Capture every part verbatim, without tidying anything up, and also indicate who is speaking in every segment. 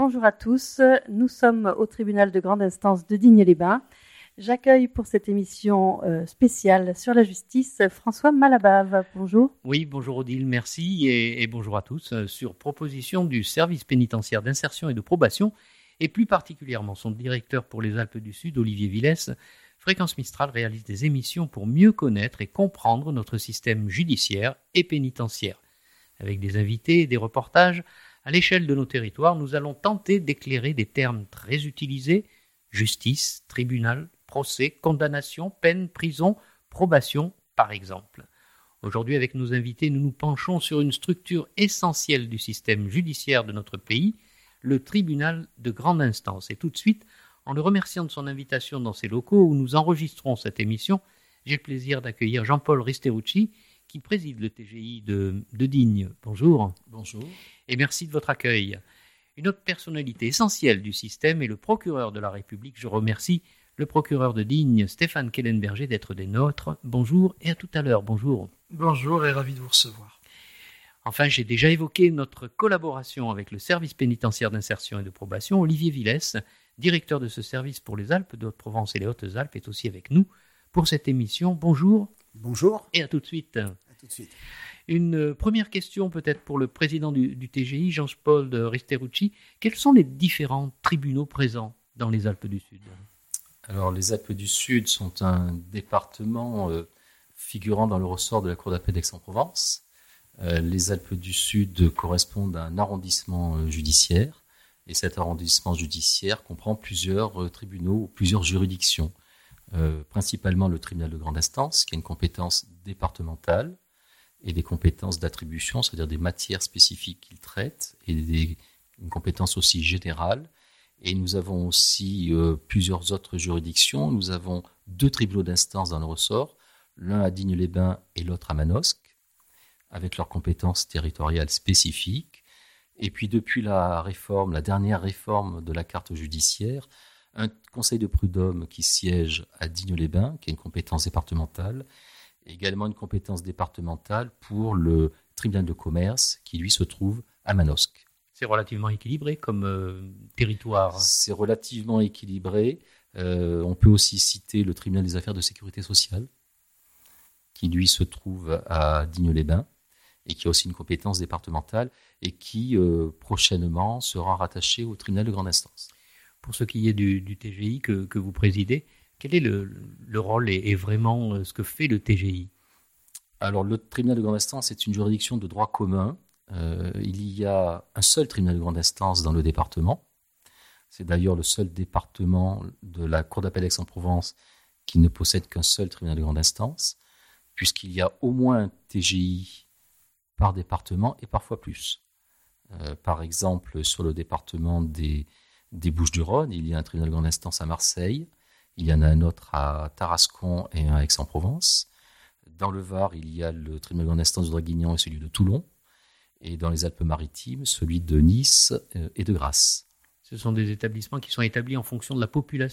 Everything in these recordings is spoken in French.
Speaker 1: bonjour à tous. Nous sommes au tribunal de grande instance de Digne-les-Bains. J'accueille pour cette émission euh, spéciale sur la justice François Malabave. Bonjour.
Speaker 2: Oui, bonjour Odile, merci et, et bonjour à tous. Sur proposition du service pénitentiaire d'insertion et de probation, et plus particulièrement son directeur pour les Alpes du Sud, Olivier Villès, Fréquence Mistral réalise des émissions pour mieux connaître et comprendre notre système judiciaire et pénitentiaire. Avec des invités et des reportages, à l'échelle de nos territoires, nous allons tenter d'éclairer des termes très utilisés, justice, tribunal, procès, condamnation, peine, prison, probation, par exemple. Aujourd'hui, avec nos invités, nous nous penchons sur une structure essentielle du système judiciaire de notre pays, le tribunal de grande instance. Et tout de suite, en le remerciant de son invitation dans ces locaux où nous enregistrons cette émission, j'ai le plaisir d'accueillir Jean-Paul Risterucci, qui préside le T G I de, de Digne. Bonjour.
Speaker 3: Bonjour.
Speaker 2: Et merci de votre accueil. Une autre personnalité essentielle du système est le procureur de la République. Je remercie le procureur de Digne, Stéphane Kellenberger, d'être des nôtres. Bonjour et à tout à l'heure. Bonjour.
Speaker 3: Bonjour et ravi de vous recevoir.
Speaker 2: Enfin, j'ai déjà évoqué notre collaboration avec le service pénitentiaire d'insertion et de probation. Olivier Villès, directeur de ce service pour les Alpes de Haute-Provence et les Hautes-Alpes, est aussi avec nous pour cette émission. Bonjour.
Speaker 4: Bonjour.
Speaker 2: Et à tout de suite.
Speaker 4: À tout de suite.
Speaker 2: Une première question peut-être pour le président du, du T G I, Jean-Paul Risterucci. Quels sont les différents tribunaux présents dans les Alpes du Sud ?
Speaker 5: Alors, les Alpes du Sud sont un département euh, figurant dans le ressort de la Cour d'appel d'Aix-en-Provence. Euh, les Alpes du Sud correspondent à un arrondissement euh, judiciaire, et cet arrondissement judiciaire comprend plusieurs euh, tribunaux ou plusieurs juridictions, euh, principalement le tribunal de grande instance, qui a une compétence départementale et des compétences d'attribution, c'est-à-dire des matières spécifiques qu'il traite, et des, une compétence aussi générale. Et nous avons aussi euh, plusieurs autres juridictions. Nous avons deux tribunaux d'instance dans le ressort, l'un à Digne-les-Bains et l'autre à Manosque, avec leurs compétences territoriales spécifiques. Et puis depuis la réforme, la dernière réforme de la carte judiciaire, un conseil de prud'homme qui siège à Digne-les-Bains, qui a une compétence départementale, et également une compétence départementale pour le tribunal de commerce, qui lui se trouve à Manosque.
Speaker 2: C'est relativement équilibré comme euh, territoire.
Speaker 5: C'est relativement équilibré. Euh, on peut aussi citer le tribunal des affaires de sécurité sociale, qui lui se trouve à Digne-les-Bains, et qui a aussi une compétence départementale, et qui euh, prochainement sera rattaché au tribunal de grande instance.
Speaker 2: Pour ce qui est du, du T G I que, que vous présidez, quel est le, le rôle et, et vraiment ce que fait le T G I ?
Speaker 5: Alors, le tribunal de grande instance est une juridiction de droit commun. Euh, il y a un seul tribunal de grande instance dans le département. C'est d'ailleurs le seul département de la Cour d'appel d'Aix-en-Provence qui ne possède qu'un seul tribunal de grande instance, puisqu'il y a au moins un T G I par département et parfois plus. Euh, par exemple, sur le département des, des Bouches-du-Rhône, il y a un tribunal de grande instance à Marseille, il y en a un autre à Tarascon et un à Aix-en-Provence. Dans le Var, il y a le tribunal de grande instance de Draguignan et celui de Toulon. Et dans les Alpes-Maritimes, celui de Nice et de Grasse.
Speaker 2: Ce sont des établissements qui sont établis en fonction de la population ?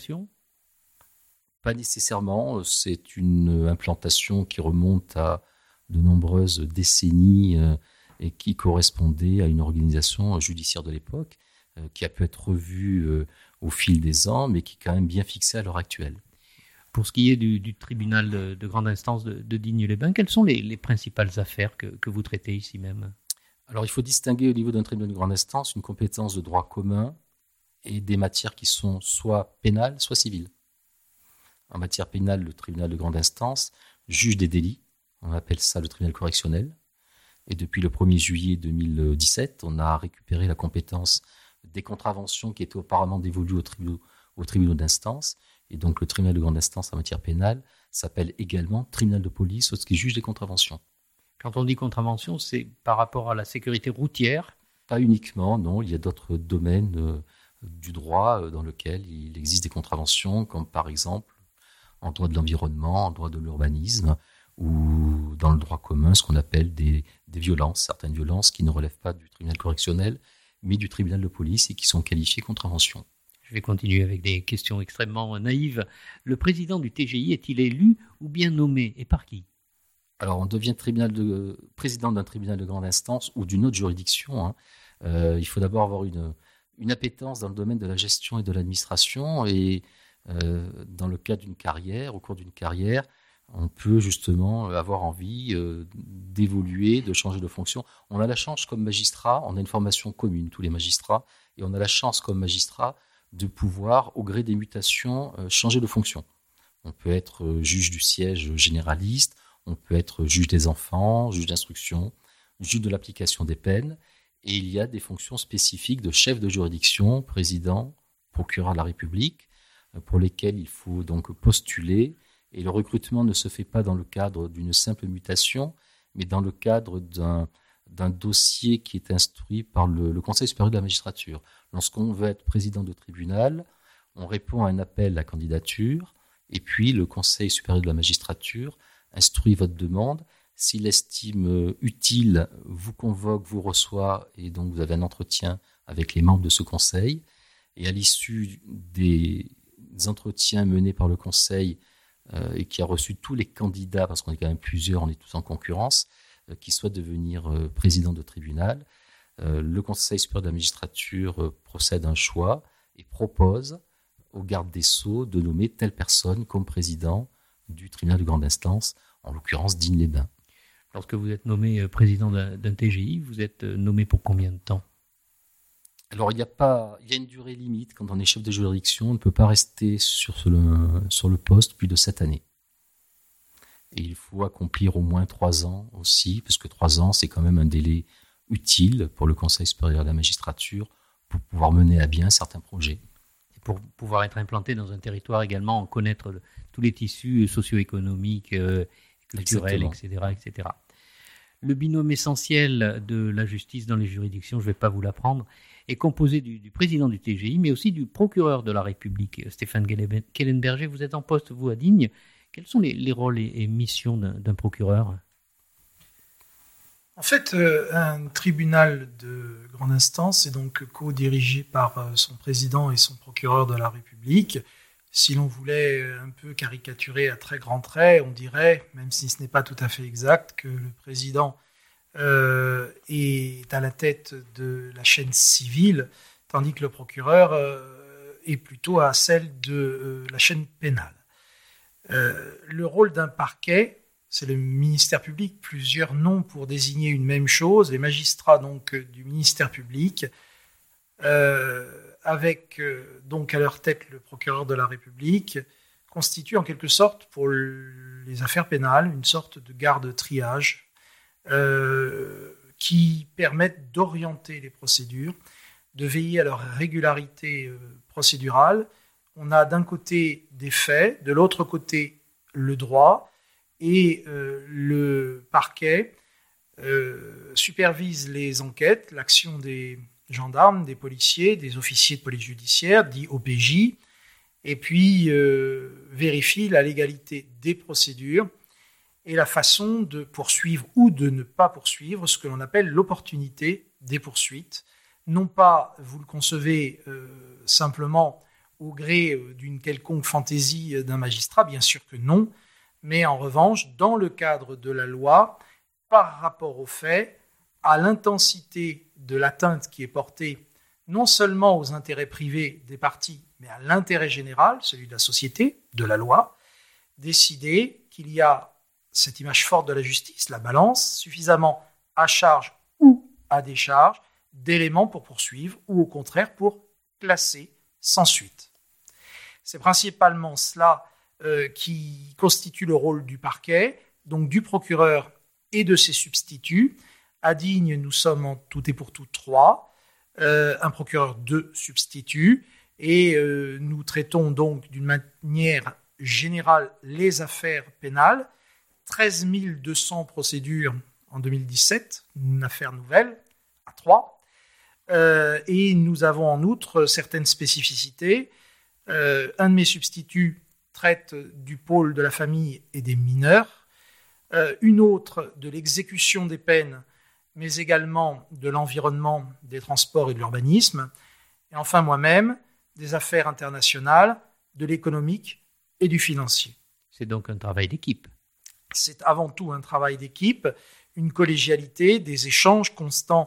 Speaker 5: Pas nécessairement. C'est une implantation qui remonte à de nombreuses décennies et qui correspondait à une organisation judiciaire de l'époque, qui a pu être revue au fil des ans, mais qui est quand même bien fixée à l'heure actuelle.
Speaker 2: Pour ce qui est du, du tribunal de, de grande instance de, de Digne-les-Bains, quelles sont les, les principales affaires que, que vous traitez ici même ?
Speaker 5: Alors, il faut distinguer au niveau d'un tribunal de grande instance une compétence de droit commun et des matières qui sont soit pénales, soit civiles. En matière pénale, le tribunal de grande instance juge des délits. On appelle ça le tribunal correctionnel. Et depuis le premier juillet deux mille dix-sept, on a récupéré la compétence des contraventions qui étaient auparavant dévolues au tribunal, au tribunal d'instance. Et donc, le tribunal de grande instance en matière pénale s'appelle également tribunal de police, qui juge des contraventions.
Speaker 2: Quand on dit contravention, c'est par rapport à la sécurité routière ?
Speaker 5: Pas uniquement, non. Il y a d'autres domaines euh, du droit euh, dans lesquels il existe des contraventions, comme par exemple en droit de l'environnement, en droit de l'urbanisme, ou dans le droit commun, ce qu'on appelle des, des violences, certaines violences qui ne relèvent pas du tribunal correctionnel, mais du tribunal de police et qui sont qualifiées contraventions.
Speaker 2: Je vais continuer avec des questions extrêmement naïves. Le président du T G I est-il élu ou bien nommé, et par qui ?
Speaker 5: Alors, on devient tribunal de, président d'un tribunal de grande instance ou d'une autre juridiction. Hein. Euh, il faut d'abord avoir une, une appétence dans le domaine de la gestion et de l'administration. Et euh, dans le cadre d'une carrière, au cours d'une carrière, on peut justement avoir envie euh, d'évoluer, de changer de fonction. On a la chance comme magistrat, on a une formation commune, tous les magistrats, et on a la chance comme magistrat de pouvoir, au gré des mutations, euh, changer de fonction. On peut être euh, juge du siège généraliste, on peut être juge des enfants, juge d'instruction, juge de l'application des peines, et il y a des fonctions spécifiques de chef de juridiction, président, procureur de la République, euh, pour lesquelles il faut donc postuler. Et le recrutement ne se fait pas dans le cadre d'une simple mutation, mais dans le cadre d'un, d'un dossier qui est instruit par le, le Conseil supérieur de la magistrature. Lorsqu'on veut être président de tribunal, on répond à un appel à candidature, et puis le Conseil supérieur de la magistrature instruit votre demande. S'il estime utile, vous convoque, vous reçoit, et donc vous avez un entretien avec les membres de ce conseil. Et à l'issue des entretiens menés par le conseil, Euh, et qui a reçu tous les candidats, parce qu'on est quand même plusieurs, on est tous en concurrence, euh, qui souhaitent devenir euh, président de tribunal, euh, le Conseil supérieur de la magistrature euh, procède à un choix et propose au garde des Sceaux de nommer telle personne comme président du tribunal de grande instance, en l'occurrence Digne-les-Bains.
Speaker 2: Lorsque vous êtes nommé président d'un, d'un T G I, vous êtes nommé pour combien de temps ?
Speaker 5: Alors, il y a pas, il y a une durée limite. Quand on est chef de juridiction, on ne peut pas rester sur, ce, sur le poste plus de sept années. Et il faut accomplir au moins trois ans aussi, parce que trois ans, c'est quand même un délai utile pour le Conseil supérieur de la magistrature pour pouvoir mener à bien certains projets.
Speaker 2: Et pour pouvoir être implanté dans un territoire également, connaître le, tous les tissus socio-économiques, euh, culturels, et cetera, et cetera. Le binôme essentiel de la justice dans les juridictions, je ne vais pas vous l'apprendre, est composé du, du président du T G I, mais aussi du procureur de la République, Stéphane Kellenberger. Vous êtes en poste, vous, à Digne. Quels sont les, les rôles et, et missions d'un, d'un procureur ?
Speaker 3: En fait, euh, un tribunal de grande instance est donc co-dirigé par euh, son président et son procureur de la République. Si l'on voulait un peu caricaturer à très grands traits, on dirait, même si ce n'est pas tout à fait exact, que le président euh, est à la tête de la chaîne civile, tandis que le procureur euh, est plutôt à celle de euh, la chaîne pénale. Euh, le rôle d'un parquet, c'est le ministère public, plusieurs noms pour désigner une même chose, les magistrats donc du ministère public, euh, avec euh, donc à leur tête le procureur de la République, constituent en quelque sorte pour les affaires pénales une sorte de garde-triage euh, qui permettent d'orienter les procédures, de veiller à leur régularité euh, procédurale. On a d'un côté des faits, de l'autre côté le droit, et euh, le parquet euh, supervise les enquêtes, l'action des gendarmes, des policiers, des officiers de police judiciaire, dits O P J, et puis euh, vérifie la légalité des procédures et la façon de poursuivre ou de ne pas poursuivre, ce que l'on appelle l'opportunité des poursuites. Non pas, vous le concevez euh, simplement au gré d'une quelconque fantaisie d'un magistrat, bien sûr que non, mais en revanche, dans le cadre de la loi, par rapport aux faits, à l'intensité de l'atteinte qui est portée non seulement aux intérêts privés des parties, mais à l'intérêt général, celui de la société, de la loi, décider qu'il y a cette image forte de la justice, la balance, suffisamment à charge ou à décharge d'éléments pour poursuivre ou au contraire pour classer sans suite. C'est principalement cela euh, qui constitue le rôle du parquet, donc du procureur et de ses substituts. À Digne, nous sommes en tout et pour tout trois, euh, un procureur, deux substituts, et euh, nous traitons donc d'une manière générale les affaires pénales, treize mille deux cents procédures en deux mille dix-sept, une affaire nouvelle, à trois, euh, et nous avons en outre certaines spécificités. Euh, un de mes substituts traite du pôle de la famille et des mineurs, euh, une autre de l'exécution des peines, mais également de l'environnement, des transports et de l'urbanisme, et enfin moi-même, des affaires internationales, de l'économique et du financier.
Speaker 2: C'est donc un travail d'équipe.
Speaker 3: C'est avant tout un travail d'équipe, une collégialité, des échanges constants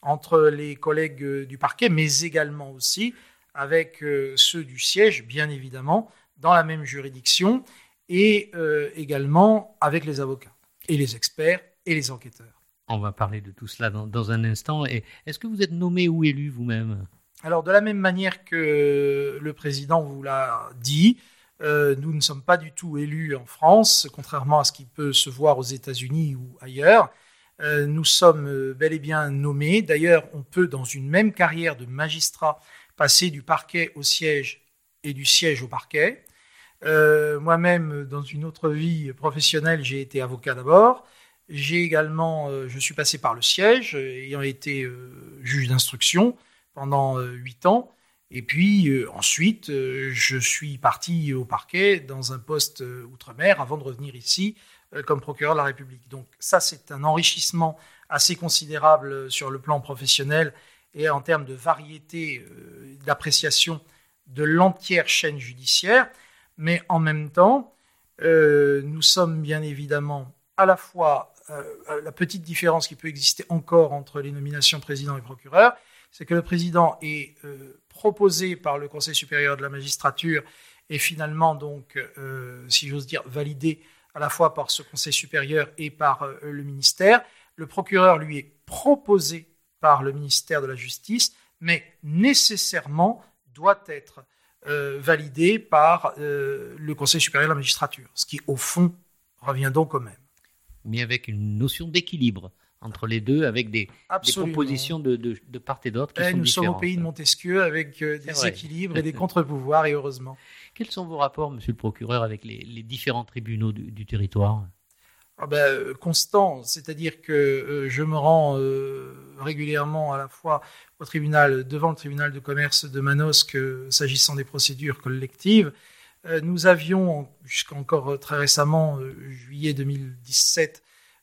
Speaker 3: entre les collègues du parquet, mais également aussi avec euh, ceux du siège, bien évidemment, dans la même juridiction, et euh, également avec les avocats, et les experts, et les enquêteurs.
Speaker 2: On va parler de tout cela dans, dans un instant. Et est-ce que vous êtes nommé ou élu vous-même ?
Speaker 3: Alors, de la même manière que le président vous l'a dit, euh, nous ne sommes pas du tout élus en France, contrairement à ce qui peut se voir aux États-Unis ou ailleurs. Euh, nous sommes bel et bien nommés. D'ailleurs, on peut, dans une même carrière de magistrat, passer du parquet au siège et du siège au parquet. Euh, moi-même, dans une autre vie professionnelle, j'ai été avocat d'abord. J'ai également, euh, je suis passé par le siège, ayant été euh, juge d'instruction pendant huit euh, ans. Et puis euh, ensuite, euh, je suis parti au parquet dans un poste euh, outre-mer avant de revenir ici euh, comme procureur de la République. Donc ça, c'est un enrichissement assez considérable sur le plan professionnel et en termes de variété euh, d'appréciation de l'entière chaîne judiciaire. Mais en même temps, euh, nous sommes bien évidemment à la fois euh, la petite différence qui peut exister encore entre les nominations président et procureur, c'est que le président est euh, proposé par le Conseil supérieur de la magistrature et finalement donc, euh, si j'ose dire, validé à la fois par ce Conseil supérieur et par euh, le ministère. Le procureur, lui, est proposé par le ministère de la Justice, mais nécessairement doit être euh, validé par euh, le Conseil supérieur de la magistrature, ce qui, au fond, revient donc au même.
Speaker 2: Mais avec une notion d'équilibre entre les deux, avec des, des propositions de, de, de part et d'autre qui
Speaker 3: et
Speaker 2: sont
Speaker 3: nous
Speaker 2: différentes.
Speaker 3: Nous sommes au pays de Montesquieu avec euh, des équilibres et des contre-pouvoirs, et heureusement.
Speaker 2: Quels sont vos rapports, monsieur le procureur, avec les, les différents tribunaux du, du territoire ?
Speaker 3: Ah ben, euh, constant, c'est-à-dire que euh, je me rends euh, régulièrement à la fois au tribunal, devant le tribunal de commerce de Manosque, euh, s'agissant des procédures collectives. Euh, nous avions, jusqu'encore très récemment, euh, juillet deux mille dix-sept,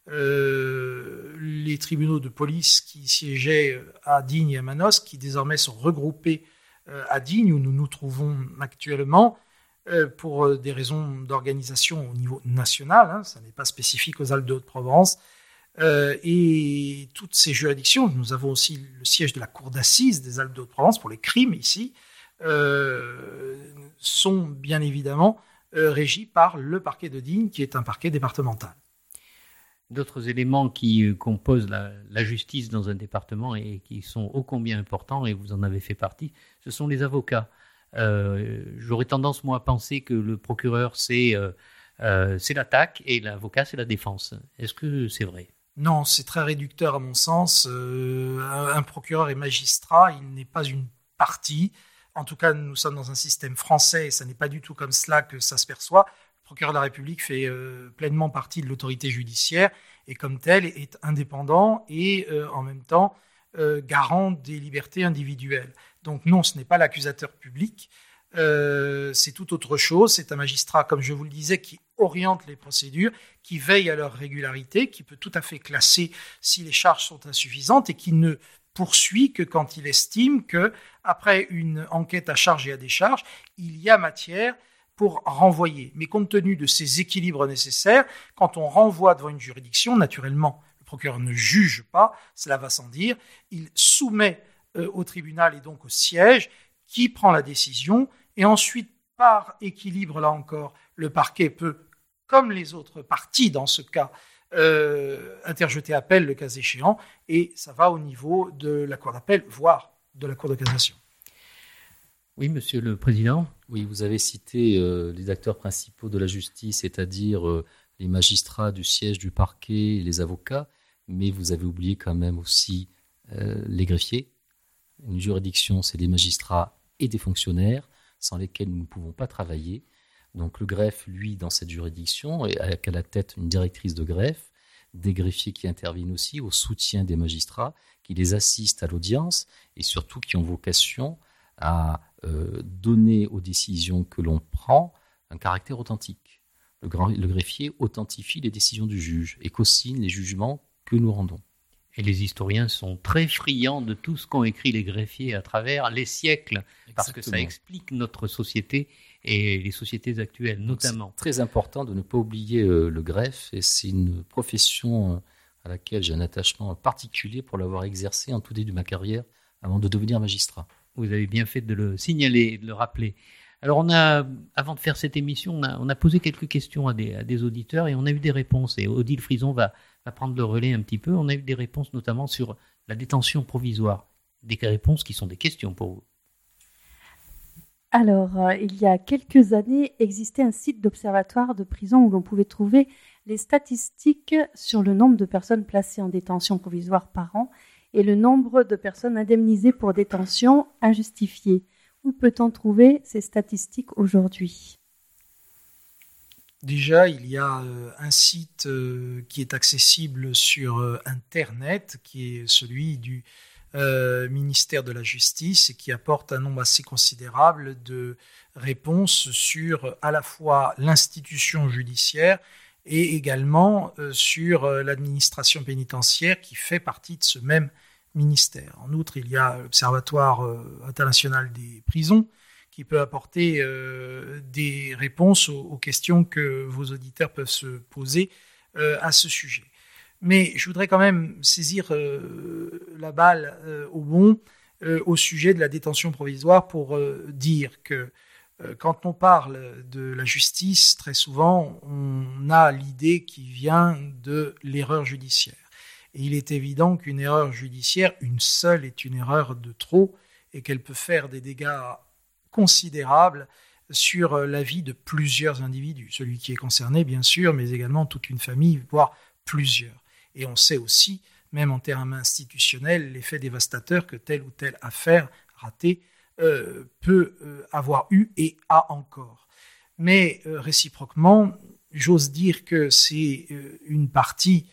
Speaker 3: Euh, les tribunaux de police qui siégeaient à Digne et à Manosque, qui désormais sont regroupés euh, à Digne, où nous nous trouvons actuellement, euh, pour des raisons d'organisation au niveau national, hein, ça n'est pas spécifique aux Alpes de Haute-Provence, euh, et toutes ces juridictions, nous avons aussi le siège de la cour d'assises des Alpes de Haute-Provence pour les crimes ici, euh, sont bien évidemment euh, régis par le parquet de Digne, qui est un parquet départemental.
Speaker 2: D'autres éléments qui composent la, la justice dans un département et qui sont ô combien importants, et vous en avez fait partie, ce sont les avocats. Euh, j'aurais tendance, moi, à penser que le procureur, c'est, euh, euh, c'est l'attaque et l'avocat, c'est la défense. Est-ce que c'est vrai ?
Speaker 3: Non, c'est très réducteur à mon sens. Euh, un, un procureur est magistrat, il n'est pas une partie. En tout cas, nous sommes dans un système français et ça n'est pas du tout comme cela que ça se perçoit. Le procureur de la République fait euh, pleinement partie de l'autorité judiciaire et comme tel est indépendant et euh, en même temps euh, garant des libertés individuelles. Donc non, ce n'est pas l'accusateur public, euh, c'est tout autre chose. C'est un magistrat, comme je vous le disais, qui oriente les procédures, qui veille à leur régularité, qui peut tout à fait classer si les charges sont insuffisantes et qui ne poursuit que quand il estime que, après une enquête à charge et à décharge, il y a matière pour renvoyer. Mais compte tenu de ces équilibres nécessaires, quand on renvoie devant une juridiction, naturellement, le procureur ne juge pas, cela va sans dire, il soumet euh, au tribunal et donc au siège qui prend la décision, et ensuite, par équilibre, là encore, le parquet peut, comme les autres parties dans ce cas, euh, interjeter appel le cas échéant, et ça va au niveau de la cour d'appel, voire de la cour de cassation.
Speaker 2: Oui, monsieur le président.
Speaker 5: Oui, vous avez cité euh, les acteurs principaux de la justice, c'est-à-dire euh, les magistrats du siège du parquet et les avocats, mais vous avez oublié quand même aussi euh, les greffiers. Une juridiction, c'est des magistrats et des fonctionnaires sans lesquels nous ne pouvons pas travailler. Donc le greffe, lui, dans cette juridiction, avec à la tête une directrice de greffe, des greffiers qui interviennent aussi au soutien des magistrats, qui les assistent à l'audience et surtout qui ont vocation à euh, donner aux décisions que l'on prend un caractère authentique. Le, grand, le greffier authentifie les décisions du juge et co-signe les jugements que nous rendons.
Speaker 2: Et les historiens sont très friands de tout ce qu'ont écrit les greffiers à travers les siècles, parce Exactement. Que ça explique notre société et les sociétés actuelles, notamment.
Speaker 5: C'est très important de ne pas oublier euh, le greffe, et c'est une profession à laquelle j'ai un attachement particulier pour l'avoir exercé en tout début de ma carrière avant de devenir magistrat.
Speaker 2: Vous avez bien fait de le signaler, de le rappeler. Alors, on a, avant de faire cette émission, on a, on a posé quelques questions à des, à des auditeurs et on a eu des réponses. Et Odile Frison va, va prendre le relais un petit peu. On a eu des réponses notamment sur la détention provisoire. Des réponses qui sont des questions pour vous.
Speaker 1: Alors, euh, il y a quelques années, existait un site d'observatoire de prison où l'on pouvait trouver les statistiques sur le nombre de personnes placées en détention provisoire par an et le nombre de personnes indemnisées pour détention injustifiée. Où peut-on trouver ces statistiques aujourd'hui ?
Speaker 3: Déjà, il y a euh, un site euh, qui est accessible sur euh, Internet, qui est celui du euh, ministère de la Justice et qui apporte un nombre assez considérable de réponses sur à la fois l'institution judiciaire et également euh, sur euh, l'administration pénitentiaire qui fait partie de ce même ministère. En outre, il y a l'Observatoire euh, international des prisons qui peut apporter euh, des réponses aux, aux questions que vos auditeurs peuvent se poser euh, à ce sujet. Mais je voudrais quand même saisir euh, la balle euh, au bon euh, au sujet de la détention provisoire pour euh, dire que euh, quand on parle de la justice, très souvent, on a l'idée qui vient de l'erreur judiciaire. Et il est évident qu'une erreur judiciaire, une seule, est une erreur de trop et qu'elle peut faire des dégâts considérables sur la vie de plusieurs individus. Celui qui est concerné, bien sûr, mais également toute une famille, voire plusieurs. Et on sait aussi, même en termes institutionnels, l'effet dévastateur que telle ou telle affaire ratée euh, peut euh, avoir eu et a encore. Mais euh, réciproquement, j'ose dire que c'est euh, une partie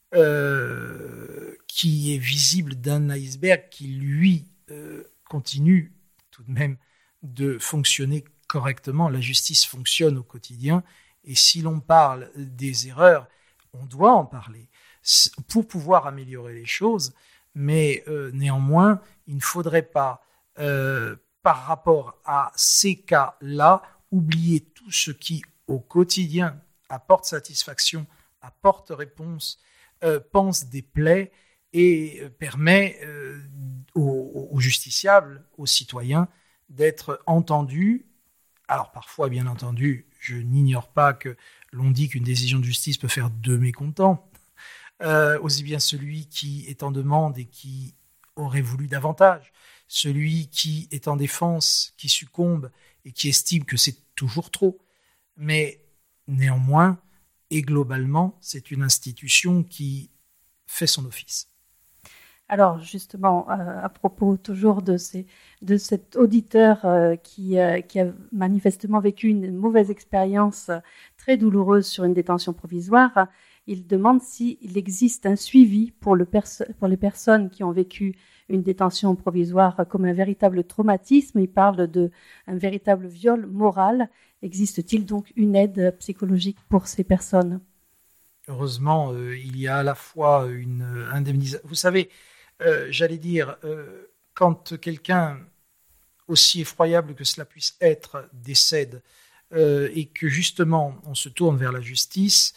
Speaker 3: euh, qui est visible d'un iceberg qui, lui, euh, continue tout de même de fonctionner correctement. La justice fonctionne au quotidien et si l'on parle des erreurs, on doit en parler pour pouvoir améliorer les choses, mais euh, néanmoins, il ne faudrait pas, euh, par rapport à ces cas-là, oublier tout ce qui, au quotidien, apporte satisfaction, apporte réponse, euh, pense des plaies et euh, permet euh, aux, aux justiciables, aux citoyens, d'être entendus. Alors parfois, bien entendu, je n'ignore pas que l'on dit qu'une décision de justice peut faire deux mécontents, euh, aussi bien celui qui est en demande et qui aurait voulu davantage, celui qui est en défense, qui succombe et qui estime que c'est toujours trop. Mais néanmoins, et globalement, c'est une institution qui fait son office.
Speaker 1: Alors justement, euh, à propos toujours de, ces, de cet auditeur euh, qui, euh, qui a manifestement vécu une mauvaise expérience euh, très douloureuse sur une détention provisoire, il demande s'il existe un suivi pour, le perso- pour les personnes qui ont vécu une détention provisoire comme un véritable traumatisme. Il parle d'un véritable viol moral. Existe-t-il donc une aide psychologique pour ces personnes ?
Speaker 3: Heureusement, euh, il y a à la fois une indemnisation. Vous savez, Euh, j'allais dire, euh, quand quelqu'un, aussi effroyable que cela puisse être, décède euh, et que justement on se tourne vers la justice,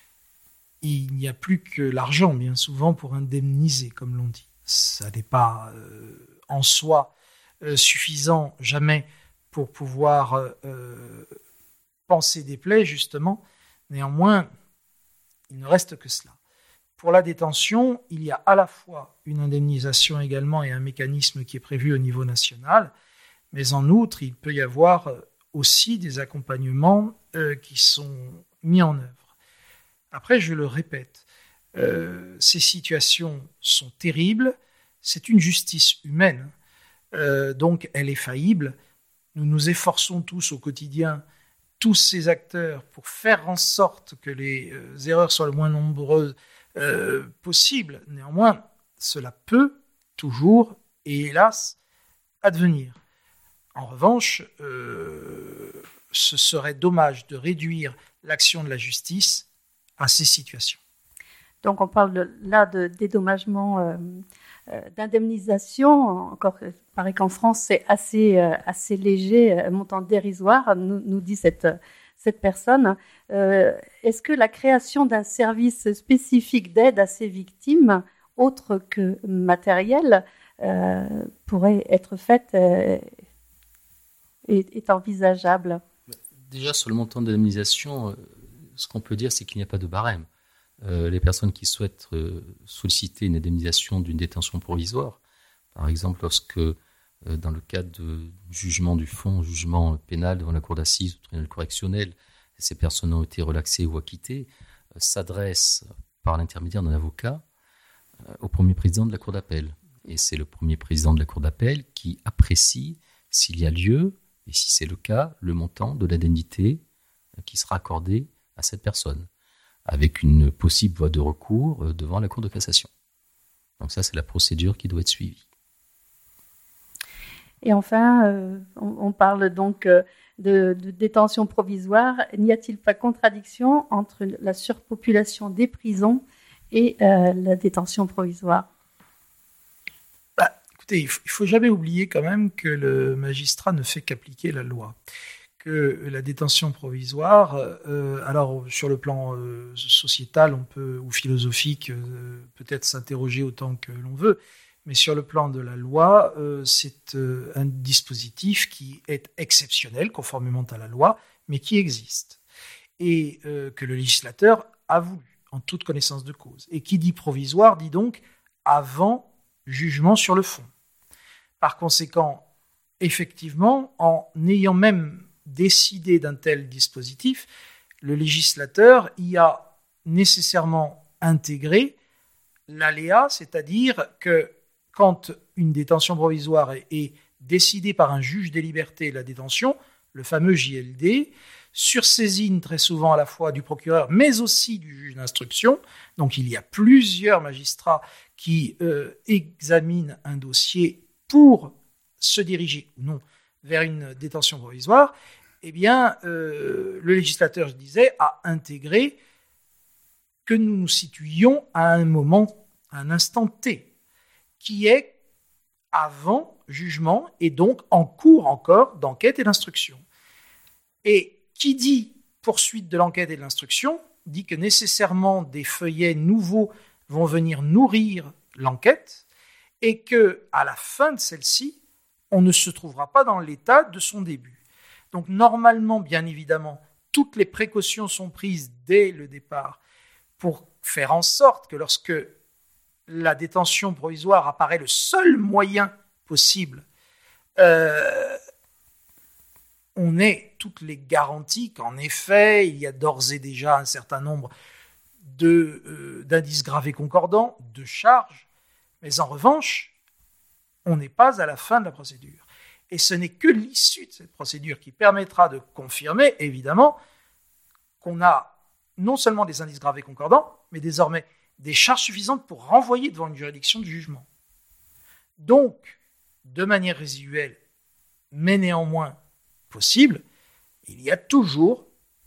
Speaker 3: il n'y a plus que l'argent, bien souvent, pour indemniser, comme l'on dit. Ça n'est pas euh, en soi euh, suffisant, jamais, pour pouvoir euh, panser des plaies, justement. Néanmoins, il ne reste que cela. Pour la détention, il y a à la fois une indemnisation également et un mécanisme qui est prévu au niveau national, mais en outre, il peut y avoir aussi des accompagnements euh, qui sont mis en œuvre. Après, je le répète, euh, ces situations sont terribles, c'est une justice humaine, euh, donc elle est faillible. Nous nous efforçons tous au quotidien, tous ces acteurs, pour faire en sorte que les euh, erreurs soient le moins nombreuses Euh, possible. Néanmoins, cela peut toujours, et hélas, advenir. En revanche, euh, ce serait dommage de réduire l'action de la justice à ces situations.
Speaker 1: Donc on parle de, là de dédommagement, euh, euh, d'indemnisation. Encore, il paraît qu'en France, c'est assez, euh, assez léger, un montant dérisoire, nous, nous dit cette, cette personne. Euh, est-ce que la création d'un service spécifique d'aide à ces victimes, autre que matériel, euh, pourrait être faite euh, est, est envisageable?
Speaker 5: Déjà, sur le montant d'indemnisation, euh, ce qu'on peut dire, c'est qu'il n'y a pas de barème. Euh, les personnes qui souhaitent euh, solliciter une indemnisation d'une détention provisoire, par exemple, lorsque, euh, dans le cadre de jugement du fond, jugement pénal devant la cour d'assises ou tribunal correctionnel, ces personnes ont été relaxées ou acquittées, euh, s'adressent par l'intermédiaire d'un avocat euh, au premier président de la cour d'appel. Et c'est le premier président de la cour d'appel qui apprécie s'il y a lieu, et si c'est le cas, le montant de l'indemnité euh, qui sera accordée à cette personne, avec une possible voie de recours euh, devant la cour de cassation. Donc ça, c'est la procédure qui doit être suivie.
Speaker 1: Et enfin, euh, on, on parle donc euh, de, de détention provisoire. N'y a-t-il pas contradiction entre la surpopulation des prisons et euh, la détention provisoire?
Speaker 3: Bah, écoutez, il ne faut jamais oublier quand même que le magistrat ne fait qu'appliquer la loi. Que la détention provisoire, euh, alors sur le plan euh, sociétal on peut, ou philosophique, euh, peut-être s'interroger autant que l'on veut, mais sur le plan de la loi, euh, c'est euh, un dispositif qui est exceptionnel, conformément à la loi, mais qui existe. Et euh, que le législateur a voulu, en toute connaissance de cause. Et qui dit provisoire, dit donc avant jugement sur le fond. Par conséquent, effectivement, en ayant même décidé d'un tel dispositif, le législateur y a nécessairement intégré l'aléa, c'est-à-dire que quand une détention provisoire est décidée par un juge des libertés et la détention, le fameux J L D, sur saisine très souvent à la fois du procureur, mais aussi du juge d'instruction, donc il y a plusieurs magistrats qui euh, examinent un dossier pour se diriger ou non vers une détention provisoire, eh bien, euh, le législateur, je disais, a intégré que nous nous situions à un moment, à un instant T, qui est avant jugement et donc en cours encore d'enquête et d'instruction. Et qui dit poursuite de l'enquête et de l'instruction dit que nécessairement des feuillets nouveaux vont venir nourrir l'enquête et que à la fin de celle-ci, on ne se trouvera pas dans l'état de son début. Donc normalement, bien évidemment, toutes les précautions sont prises dès le départ pour faire en sorte que lorsque la détention provisoire apparaît le seul moyen possible, euh, on ait toutes les garanties qu'en effet, il y a d'ores et déjà un certain nombre de, euh, d'indices gravés concordants, de charges, mais en revanche, on n'est pas à la fin de la procédure. Et ce n'est que l'issue de cette procédure qui permettra de confirmer, évidemment, qu'on a non seulement des indices gravés concordants, mais désormais des charges suffisantes pour renvoyer devant une juridiction de jugement. Donc, de manière résiduelle, mais néanmoins possible, il y a toujours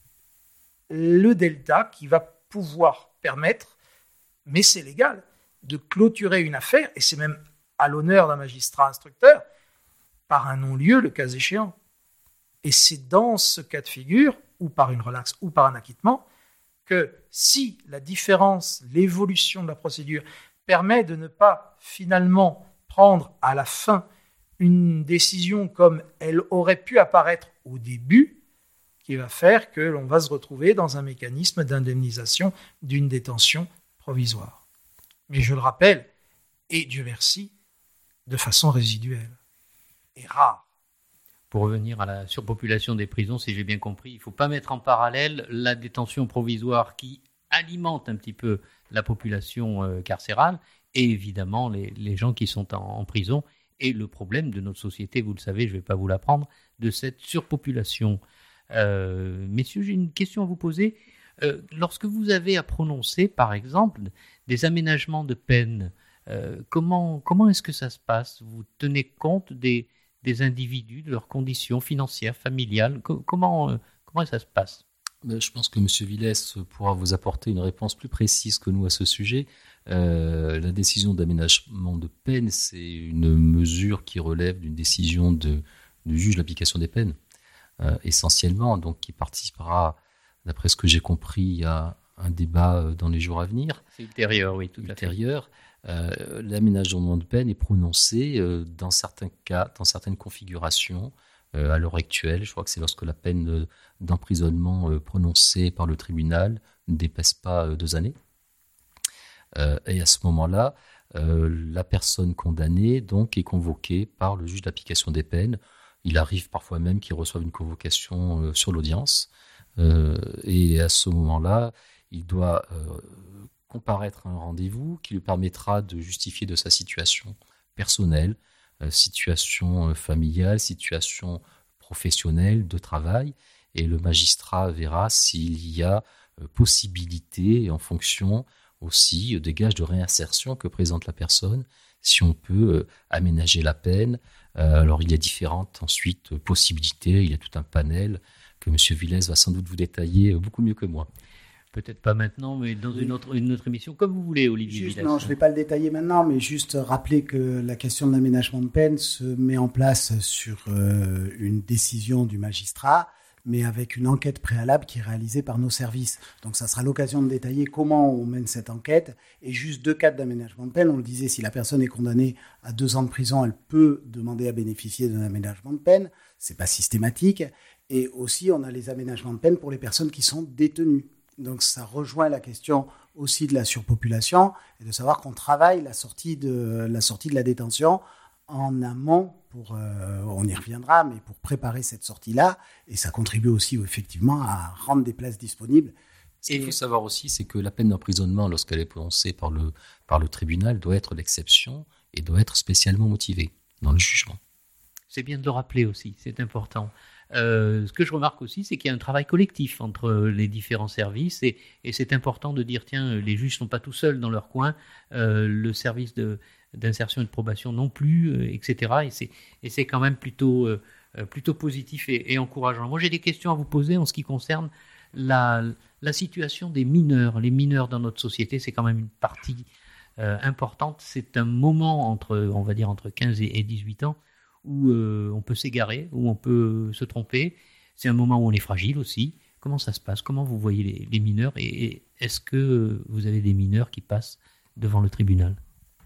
Speaker 3: le delta qui va pouvoir permettre, mais c'est légal, de clôturer une affaire, et c'est même à l'honneur d'un magistrat instructeur, par un non-lieu, le cas échéant. Et c'est dans ce cas de figure, ou par une relaxe, ou par un acquittement, que si la différence, l'évolution de la procédure permet de ne pas finalement prendre à la fin une décision comme elle aurait pu apparaître au début, qui va faire que l'on va se retrouver dans un mécanisme d'indemnisation d'une détention provisoire. Mais je le rappelle, et Dieu merci, de façon résiduelle et rare.
Speaker 2: Pour revenir à la surpopulation des prisons, si j'ai bien compris, il ne faut pas mettre en parallèle la détention provisoire qui alimente un petit peu la population euh, carcérale et évidemment les, les gens qui sont en, en prison et le problème de notre société, vous le savez, je ne vais pas vous l'apprendre, de cette surpopulation. Euh, messieurs, j'ai une question à vous poser. Euh, lorsque vous avez à prononcer, par exemple, des aménagements de peine, euh, comment, comment est-ce que ça se passe? Vous tenez compte des, des individus, de leurs conditions financières, familiales? Co- comment, euh, comment ça se passe?
Speaker 5: Je pense que M. Villès pourra vous apporter une réponse plus précise que nous à ce sujet. Euh, la décision d'aménagement de peine, c'est une mesure qui relève d'une décision de, du juge de l'application des peines. euh, essentiellement, donc qui participera, d'après ce que j'ai compris, à un débat dans les jours à venir.
Speaker 2: C'est ultérieur, oui, tout à fait.
Speaker 5: Ultérieur. Euh, l'aménagement de peine est prononcé euh, dans certains cas, dans certaines configurations. Euh, à l'heure actuelle, je crois que c'est lorsque la peine d'emprisonnement euh, prononcée par le tribunal ne dépasse pas euh, deux années. Euh, et à ce moment-là, euh, la personne condamnée donc est convoquée par le juge d'application des peines. Il arrive parfois même qu'il reçoive une convocation euh, sur l'audience. Euh, et à ce moment-là, il doit euh, comparaître à un rendez-vous qui lui permettra de justifier de sa situation personnelle, euh, situation euh, familiale, situation professionnelle, de travail, et le magistrat verra s'il y a euh, possibilité, en fonction aussi euh, des gages de réinsertion que présente la personne, si on peut euh, aménager la peine. Euh, alors il y a différentes ensuite euh, possibilités, il y a tout un panel que M. Villès va sans doute vous détailler euh, beaucoup mieux que moi.
Speaker 2: Peut-être pas maintenant, mais dans une autre, une autre émission, comme vous voulez, Olivier
Speaker 4: Juste,
Speaker 2: Villès.
Speaker 4: non, je ne vais pas le détailler maintenant, mais juste rappeler que la question de l'aménagement de peine se met en place sur euh, une décision du magistrat, mais avec une enquête préalable qui est réalisée par nos services. Donc ça sera l'occasion de détailler comment on mène cette enquête. Et juste deux cas d'aménagement de peine. On le disait, si la personne est condamnée à deux ans de prison, elle peut demander à bénéficier d'un aménagement de peine. Ce n'est pas systématique. Et aussi, on a les aménagements de peine pour les personnes qui sont détenues. Donc ça rejoint la question aussi de la surpopulation et de savoir qu'on travaille la sortie de la, sortie de la détention en amont, pour, euh, on y reviendra, mais pour préparer cette sortie-là. Et ça contribue aussi effectivement à rendre des places disponibles.
Speaker 5: Ce qu'il faut savoir aussi, c'est que la peine d'emprisonnement, lorsqu'elle est prononcée par le, par le tribunal, doit être l'exception et doit être spécialement motivée dans le jugement.
Speaker 2: C'est bien de le rappeler aussi, c'est important. Euh, ce que je remarque aussi, c'est qu'il y a un travail collectif entre les différents services et, et c'est important de dire, tiens, les juges ne sont pas tout seuls dans leur coin, euh, le service de, d'insertion et de probation non plus, euh, et cetera. Et c'est, et c'est quand même plutôt, euh, plutôt positif et, et encourageant. Moi, j'ai des questions à vous poser en ce qui concerne la, la situation des mineurs. Les mineurs dans notre société, c'est quand même une partie euh, importante. C'est un moment entre, on va dire, entre quinze et dix-huit ans où euh, on peut s'égarer, où on peut se tromper. C'est un moment où on est fragile aussi. Comment ça se passe? Comment vous voyez les, les mineurs? Et, et est-ce que vous avez des mineurs qui passent devant le tribunal?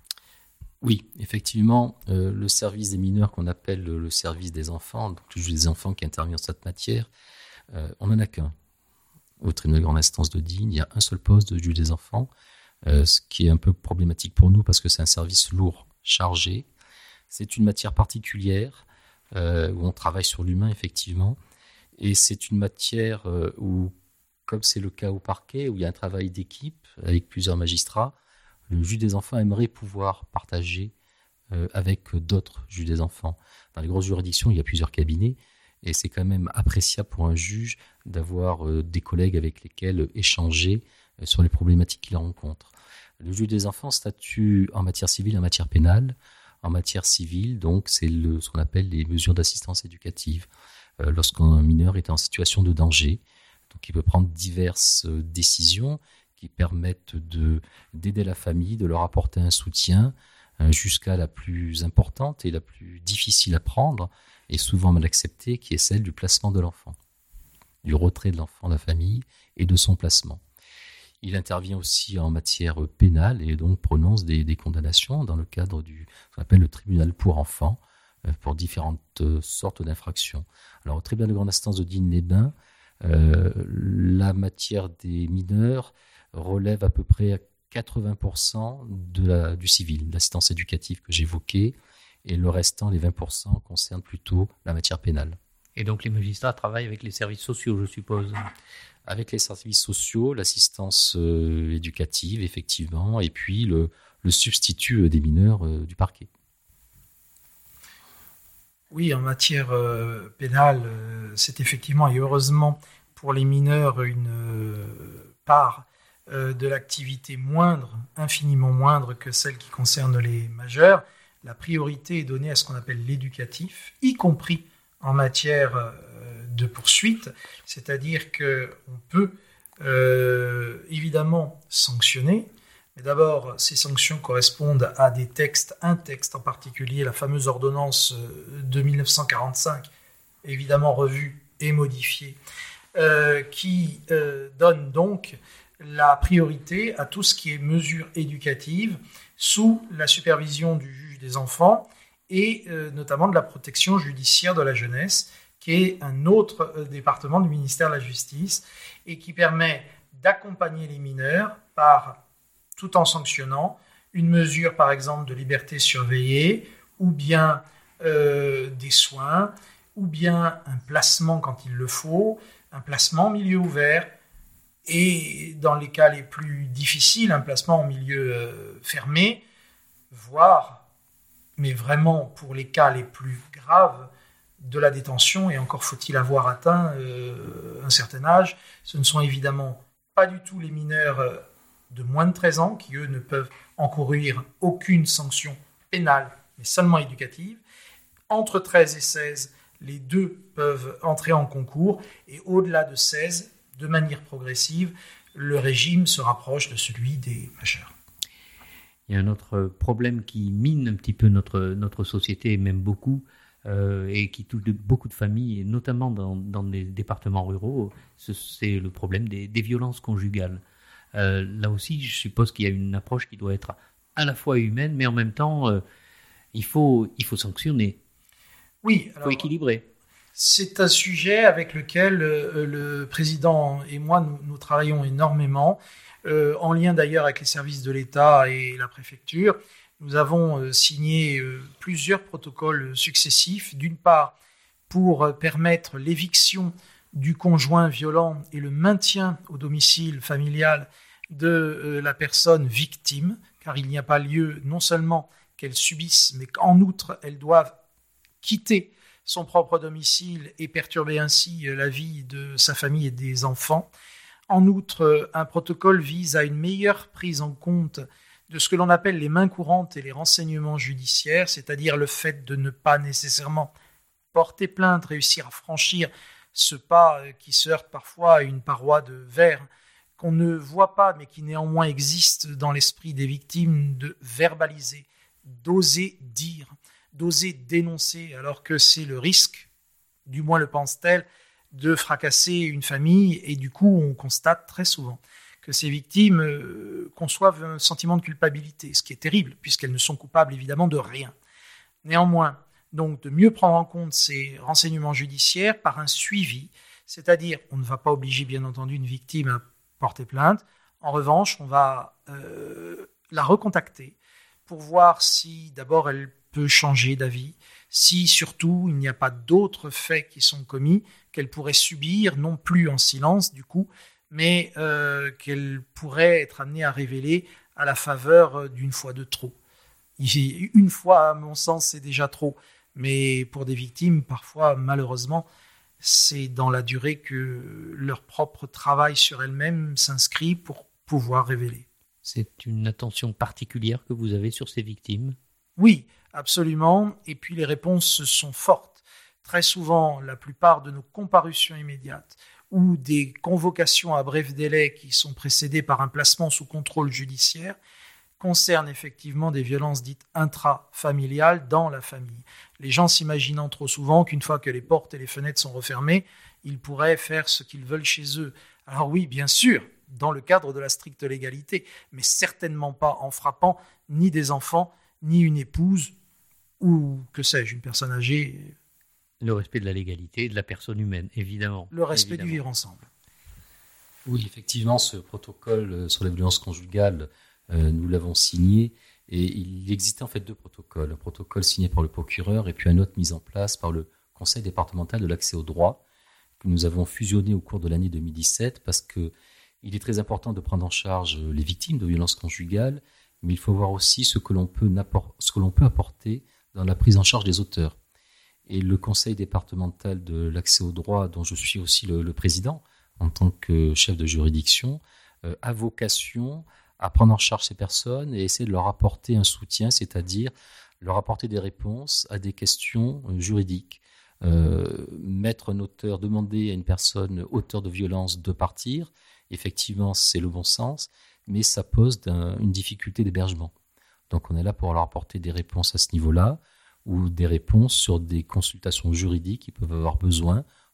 Speaker 5: Oui, effectivement, euh, le service des mineurs qu'on appelle le, le service des enfants, donc le juge des enfants qui intervient dans cette matière, euh, on n'en a qu'un. Au tribunal de grande instance de Digne, il y a un seul poste de juge des enfants, euh, ce qui est un peu problématique pour nous parce que c'est un service lourd, chargé. C'est une matière particulière euh, où on travaille sur l'humain, effectivement. Et c'est une matière euh, où, comme c'est le cas au parquet, où il y a un travail d'équipe avec plusieurs magistrats, le juge des enfants aimerait pouvoir partager euh, avec d'autres juges des enfants. Dans les grosses juridictions, il y a plusieurs cabinets et c'est quand même appréciable pour un juge d'avoir euh, des collègues avec lesquels échanger euh, sur les problématiques qu'il rencontre. Le juge des enfants statue en matière civile et en matière pénale. En matière civile, donc, c'est le, ce qu'on appelle les mesures d'assistance éducative. Euh, lorsqu'un mineur est en situation de danger, donc il peut prendre diverses euh, décisions qui permettent de, d'aider la famille, de leur apporter un soutien, euh, jusqu'à la plus importante et la plus difficile à prendre, et souvent mal acceptée, qui est celle du placement de l'enfant, du retrait de l'enfant de la famille et de son placement. Il intervient aussi en matière pénale et donc prononce des, des condamnations dans le cadre du ce qu'on appelle le tribunal pour enfants euh, pour différentes euh, sortes d'infractions. Alors au tribunal de grande instance de Digne-les-Bains, euh, la matière des mineurs relève à peu près à quatre-vingts pour cent de la, du civil, de l'assistance éducative que j'évoquais, et le restant, les vingt pour cent, concerne plutôt la matière pénale.
Speaker 2: Et donc les magistrats travaillent avec les services sociaux, je suppose.
Speaker 5: Avec les services sociaux, l'assistance euh, éducative, effectivement, et puis le, le substitut des mineurs euh, du parquet.
Speaker 3: Oui, en matière euh, pénale, euh, c'est effectivement et heureusement pour les mineurs une euh, part euh, de l'activité moindre, infiniment moindre que celle qui concerne les majeurs. La priorité est donnée à ce qu'on appelle l'éducatif, y compris en matière euh, de poursuite, c'est-à-dire qu'on peut euh, évidemment sanctionner, mais d'abord ces sanctions correspondent à des textes, un texte en particulier, la fameuse ordonnance de mille neuf cent quarante-cinq, évidemment revue et modifié, euh, qui euh, donne donc la priorité à tout ce qui est mesures éducatives sous la supervision du juge des enfants et euh, notamment de la protection judiciaire de la jeunesse, qui est un autre euh, département du ministère de la Justice et qui permet d'accompagner les mineurs par, tout en sanctionnant, une mesure par exemple de liberté surveillée ou bien euh, des soins ou bien un placement quand il le faut, un placement en milieu ouvert et dans les cas les plus difficiles, un placement en milieu euh, fermé, voire, mais vraiment pour les cas les plus graves, de la détention, et encore faut-il avoir atteint euh, un certain âge. Ce ne sont évidemment pas du tout les mineurs euh, de moins de treize ans qui, eux, ne peuvent encourir aucune sanction pénale, mais seulement éducative. Entre treize et seize, les deux peuvent entrer en concours, et au-delà de seize, de manière progressive, le régime se rapproche de celui des majeurs.
Speaker 2: Il y a un autre problème qui mine un petit peu notre, notre société, et même beaucoup, euh, et qui touche de, beaucoup de familles, et notamment dans, dans les départements ruraux, c'est le problème des, des violences conjugales. Euh, là aussi, je suppose qu'il y a une approche qui doit être à la fois humaine, mais en même temps, euh, il faut, il faut sanctionner.
Speaker 3: Oui,
Speaker 2: il faut équilibrer.
Speaker 3: C'est un sujet avec lequel euh, le président et moi, nous, nous travaillons énormément, euh, en lien d'ailleurs avec les services de l'État et la préfecture. Nous avons euh, signé euh, plusieurs protocoles successifs, d'une part pour euh, permettre l'éviction du conjoint violent et le maintien au domicile familial de euh, la personne victime, car il n'y a pas lieu non seulement qu'elle subisse, mais qu'en outre, elle doive quitter son propre domicile et perturber ainsi la vie de sa famille et des enfants. En outre, un protocole vise à une meilleure prise en compte de ce que l'on appelle les mains courantes et les renseignements judiciaires, c'est-à-dire le fait de ne pas nécessairement porter plainte, réussir à franchir ce pas qui se heurte parfois à une paroi de verre qu'on ne voit pas, mais qui néanmoins existe dans l'esprit des victimes, de verbaliser, d'oser dire, d'oser dénoncer, alors que c'est le risque, du moins le pense-t-elle, de fracasser une famille. Et du coup, on constate très souvent que ces victimes euh, conçoivent un sentiment de culpabilité, ce qui est terrible, puisqu'elles ne sont coupables évidemment de rien. Néanmoins, donc, de mieux prendre en compte ces renseignements judiciaires par un suivi, c'est-à-dire, on ne va pas obliger bien entendu une victime à porter plainte. En revanche, on va euh, la recontacter pour voir si d'abord elle peut changer d'avis, si surtout il n'y a pas d'autres faits qui sont commis qu'elle pourrait subir, non plus en silence du coup, mais euh, qu'elle pourrait être amenée à révéler à la faveur d'une fois de trop. Une fois, à mon sens, c'est déjà trop, mais pour des victimes, parfois, malheureusement, c'est dans la durée que leur propre travail sur elles-mêmes s'inscrit pour pouvoir révéler.
Speaker 2: C'est une attention particulière que vous avez sur ces victimes ?
Speaker 3: Oui, absolument. Et puis les réponses sont fortes. Très souvent, la plupart de nos comparutions immédiates ou des convocations à bref délai qui sont précédées par un placement sous contrôle judiciaire concernent effectivement des violences dites intrafamiliales dans la famille. Les gens s'imaginant trop souvent qu'une fois que les portes et les fenêtres sont refermées, ils pourraient faire ce qu'ils veulent chez eux. Alors oui, bien sûr, dans le cadre de la stricte légalité, mais certainement pas en frappant ni des enfants, ni une épouse, ou que sais-je, une personne âgée.
Speaker 2: Le respect de la légalité et de la personne humaine, évidemment.
Speaker 3: Le respect
Speaker 2: évidemment.
Speaker 3: du vivre ensemble.
Speaker 5: Oui, effectivement, ce protocole sur la violence conjugale, euh, nous l'avons signé, et il existait en fait deux protocoles. Un protocole signé par le procureur et puis un autre mis en place par le Conseil départemental de l'accès au droit, que nous avons fusionné au cours de l'année deux mille dix-sept, parce que il est très important de prendre en charge les victimes de violences conjugales, mais il faut voir aussi ce que l'on peut, ce que l'on peut apporter dans la prise en charge des auteurs. Et le Conseil départemental de l'accès au droit, dont je suis aussi le, le président en tant que chef de juridiction, euh, a vocation à prendre en charge ces personnes et essayer de leur apporter un soutien, c'est-à-dire leur apporter des réponses à des questions euh, juridiques. Euh, mettre un auteur, demander à une personne auteur de violence de partir, effectivement, c'est le bon sens, mais ça pose un, une difficulté d'hébergement. Donc on est là pour leur apporter des réponses à ce niveau-là, ou des réponses sur des consultations juridiques qu'ils peuvent avoir besoin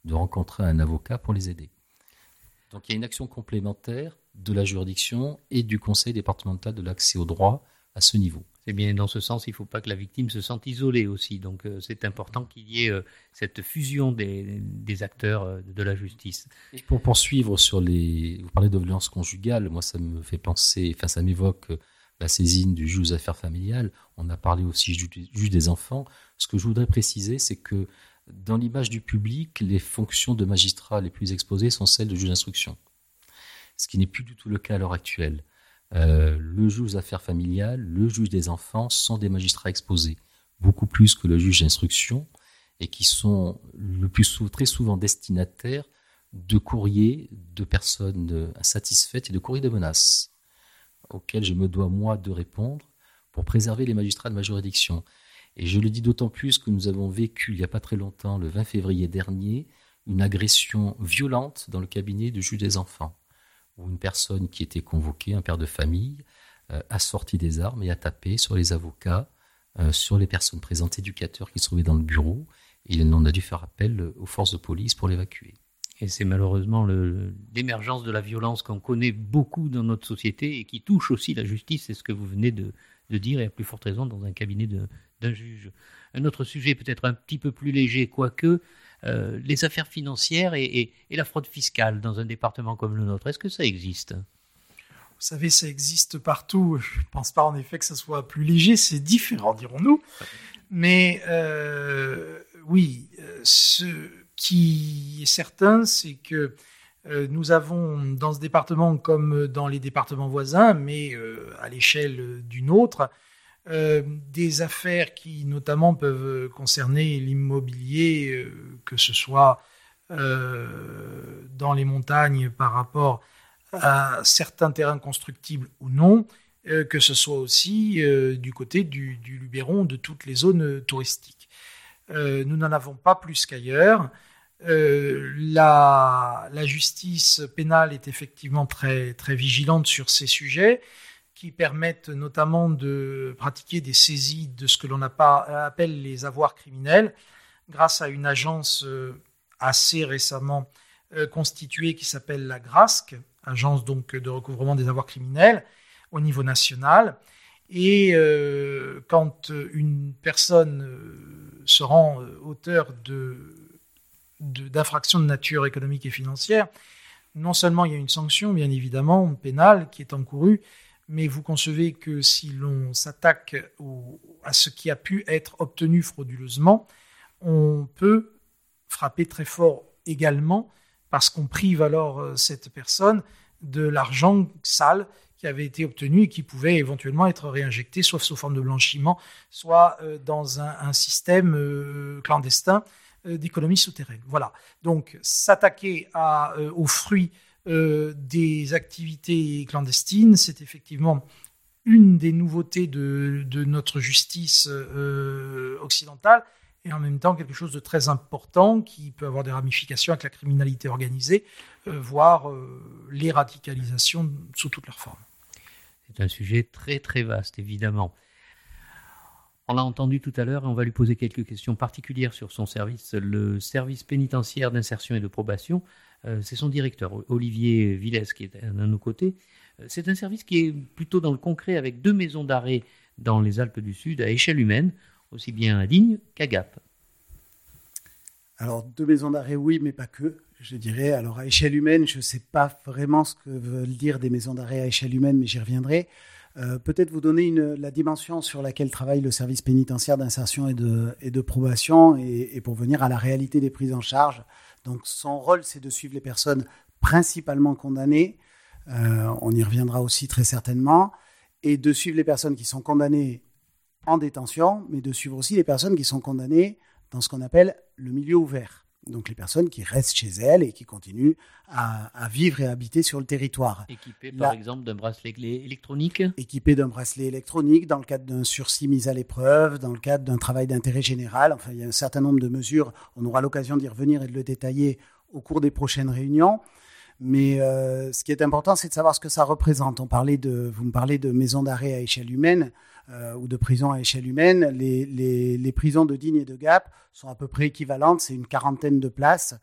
Speaker 5: de rencontrer un avocat pour les aider. Donc il y a une action complémentaire de la juridiction et du conseil départemental de l'accès au droit à ce niveau.
Speaker 2: C'est bien dans ce sens, il ne faut pas que la victime se sente isolée aussi. Donc euh, c'est important qu'il y ait euh, cette fusion des, des acteurs euh, de la justice.
Speaker 5: Et pour poursuivre sur les... Vous parlez de violence conjugale, moi ça me fait penser, enfin ça m'évoque la saisine du juge aux affaires familiales. On a parlé aussi du juge des enfants. Ce que je voudrais préciser, c'est que dans l'image du public, les fonctions de magistrat les plus exposées sont celles de juge d'instruction. Ce qui n'est plus du tout le cas à l'heure actuelle. Euh, le juge aux affaires familiales, le juge des enfants sont des magistrats exposés, beaucoup plus que le juge d'instruction, et qui sont le plus souvent, très souvent destinataires de courriers de personnes insatisfaites et de courriers de menaces, auxquels je me dois, moi, de répondre pour préserver les magistrats de ma juridiction. Et je le dis d'autant plus que nous avons vécu, il n'y a pas très longtemps, le vingt février dernier, une agression violente dans le cabinet du juge des enfants, où une personne qui était convoquée, un père de famille, euh, a sorti des armes et a tapé sur les avocats, euh, sur les personnes présentes, éducateurs qui se trouvaient dans le bureau, et on a dû faire appel aux forces de police pour l'évacuer.
Speaker 2: Et c'est malheureusement le, l'émergence de la violence qu'on connaît beaucoup dans notre société et qui touche aussi la justice, c'est ce que vous venez de, de dire, et à plus forte raison dans un cabinet de, d'un juge. Un autre sujet peut-être un petit peu plus léger, quoique, euh, les affaires financières et, et, et la fraude fiscale dans un département comme le nôtre. Est-ce que ça existe ?
Speaker 3: Vous savez, ça existe partout. Je ne pense pas en effet que ça soit plus léger, c'est différent, dirons-nous. Mais euh, oui, ce qui est certain, c'est que euh, nous avons dans ce département, comme dans les départements voisins, mais euh, à l'échelle d'une autre, euh, des affaires qui notamment peuvent concerner l'immobilier, euh, que ce soit euh, dans les montagnes par rapport à certains terrains constructibles ou non, euh, que ce soit aussi euh, du côté du, du Luberon, de toutes les zones touristiques. Euh, nous n'en avons pas plus qu'ailleurs. Euh, la, la justice pénale est effectivement très, très vigilante sur ces sujets qui permettent notamment de pratiquer des saisies de ce que l'on appelle les avoirs criminels grâce à une agence euh, assez récemment euh, constituée qui s'appelle la GRASC, agence donc de recouvrement des avoirs criminels au niveau national. Et euh, quand une personne euh, se rend euh, auteur de, de, d'infractions de nature économique et financière, non seulement il y a une sanction, bien évidemment, pénale qui est encourue, mais vous concevez que si l'on s'attaque au, à ce qui a pu être obtenu frauduleusement, on peut frapper très fort également parce qu'on prive alors cette personne de l'argent sale qui avait été obtenu et qui pouvait éventuellement être réinjecté, soit sous forme de blanchiment, soit dans un, un système clandestin d'économie souterraine. Voilà. Donc, s'attaquer à, aux fruits euh, des activités clandestines, c'est effectivement une des nouveautés de, de notre justice euh, occidentale, et en même temps quelque chose de très important qui peut avoir des ramifications avec la criminalité organisée, euh, voire euh, les radicalisations sous toutes leurs formes.
Speaker 2: C'est un sujet très très vaste, évidemment. On l'a entendu tout à l'heure et on va lui poser quelques questions particulières sur son service. Le service pénitentiaire d'insertion et de probation, euh, c'est son directeur, Olivier Villès, qui est à nos côtés. C'est un service qui est plutôt dans le concret avec deux maisons d'arrêt dans les Alpes du Sud à échelle humaine, aussi bien à Digne qu'à Gap.
Speaker 4: Alors, deux maisons d'arrêt, oui, mais pas que, je dirais. Alors, à échelle humaine, je ne sais pas vraiment ce que veulent dire des maisons d'arrêt à échelle humaine, mais j'y reviendrai. Euh, peut-être vous donner une, la dimension sur laquelle travaille le service pénitentiaire d'insertion et de, et de probation et, et pour venir à la réalité des prises en charge. Donc, son rôle, c'est de suivre les personnes principalement condamnées. Euh, on y reviendra aussi très certainement. Et de suivre les personnes qui sont condamnées en détention, mais de suivre aussi les personnes qui sont condamnées dans ce qu'on appelle le milieu ouvert. Donc les personnes qui restent chez elles et qui continuent à, à vivre et à habiter sur le territoire.
Speaker 2: Équipées par Là, exemple d'un bracelet électronique
Speaker 4: Équipées d'un bracelet électronique dans le cadre d'un sursis mis à l'épreuve, dans le cadre d'un travail d'intérêt général. Enfin, il y a un certain nombre de mesures. On aura l'occasion d'y revenir et de le détailler au cours des prochaines réunions. Mais euh, ce qui est important, c'est de savoir ce que ça représente. On parlait de, vous me parlez de maisons d'arrêt à échelle humaine. euh, ou de prisons à échelle humaine. Les, les, les prisons de Digne et de Gap sont à peu près équivalentes. C'est une quarantaine de places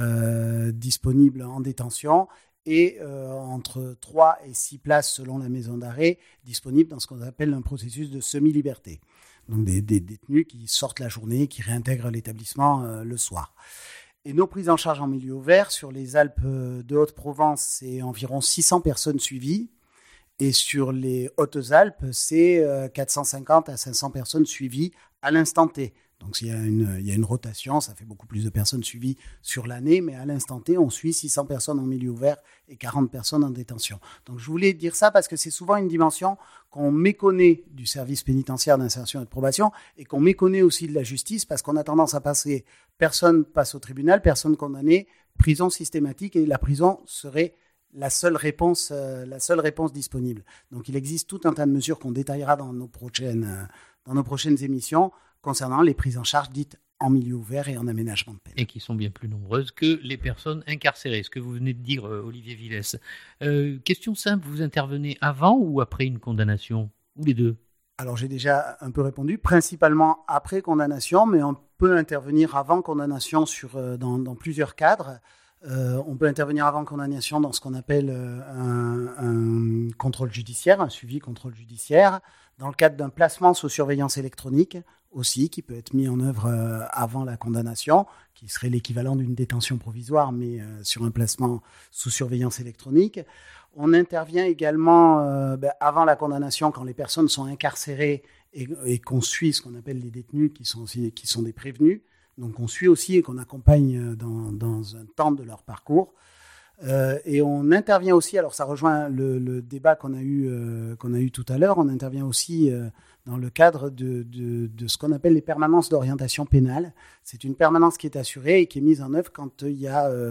Speaker 4: euh, disponibles en détention et euh, entre trois et six places selon la maison d'arrêt disponibles dans ce qu'on appelle un processus de semi-liberté. Donc des, des détenus qui sortent la journée, qui réintègrent l'établissement euh, le soir. Et nos prises en charge en milieu ouvert, sur les Alpes de Haute-Provence, c'est environ six cents personnes suivies. Et sur les Hautes-Alpes, c'est quatre cent cinquante à cinq cents personnes suivies à l'instant T. Donc il y a une, il y a une rotation, ça fait beaucoup plus de personnes suivies sur l'année, mais à l'instant T, on suit six cents personnes en milieu ouvert et quarante personnes en détention. Donc je voulais dire ça parce que c'est souvent une dimension qu'on méconnaît du service pénitentiaire d'insertion et de probation et qu'on méconnaît aussi de la justice parce qu'on a tendance à passer, personne passe au tribunal, personne condamné, prison systématique et la prison serait la seule réponse, euh, la seule réponse disponible. Donc il existe tout un tas de mesures qu'on détaillera dans nos prochaines, euh, dans nos prochaines émissions concernant les prises en charge dites en milieu ouvert et en aménagement de peine.
Speaker 2: Et qui sont bien plus nombreuses que les personnes incarcérées, ce que vous venez de dire, Olivier Villès. Euh, question simple, vous intervenez avant ou après une condamnation? Ou les deux?
Speaker 4: Alors j'ai déjà un peu répondu, principalement après condamnation, mais on peut intervenir avant condamnation sur, euh, dans, dans plusieurs cadres. Euh, on peut intervenir avant condamnation dans ce qu'on appelle euh, un, un contrôle judiciaire, un suivi contrôle judiciaire, dans le cadre d'un placement sous surveillance électronique aussi, qui peut être mis en œuvre euh, avant la condamnation, qui serait l'équivalent d'une détention provisoire, mais euh, sur un placement sous surveillance électronique. On intervient également euh, ben, avant la condamnation, quand les personnes sont incarcérées et, et qu'on suit ce qu'on appelle les détenus, qui sont, aussi, qui sont des prévenus. Donc on suit aussi et qu'on accompagne dans, dans un temps de leur parcours. Euh, et on intervient aussi, alors ça rejoint le, le débat qu'on a eu, euh, qu'on a eu tout à l'heure, on intervient aussi euh, dans le cadre de, de, de ce qu'on appelle les permanences d'orientation pénale. C'est une permanence qui est assurée et qui est mise en œuvre quand il y a euh,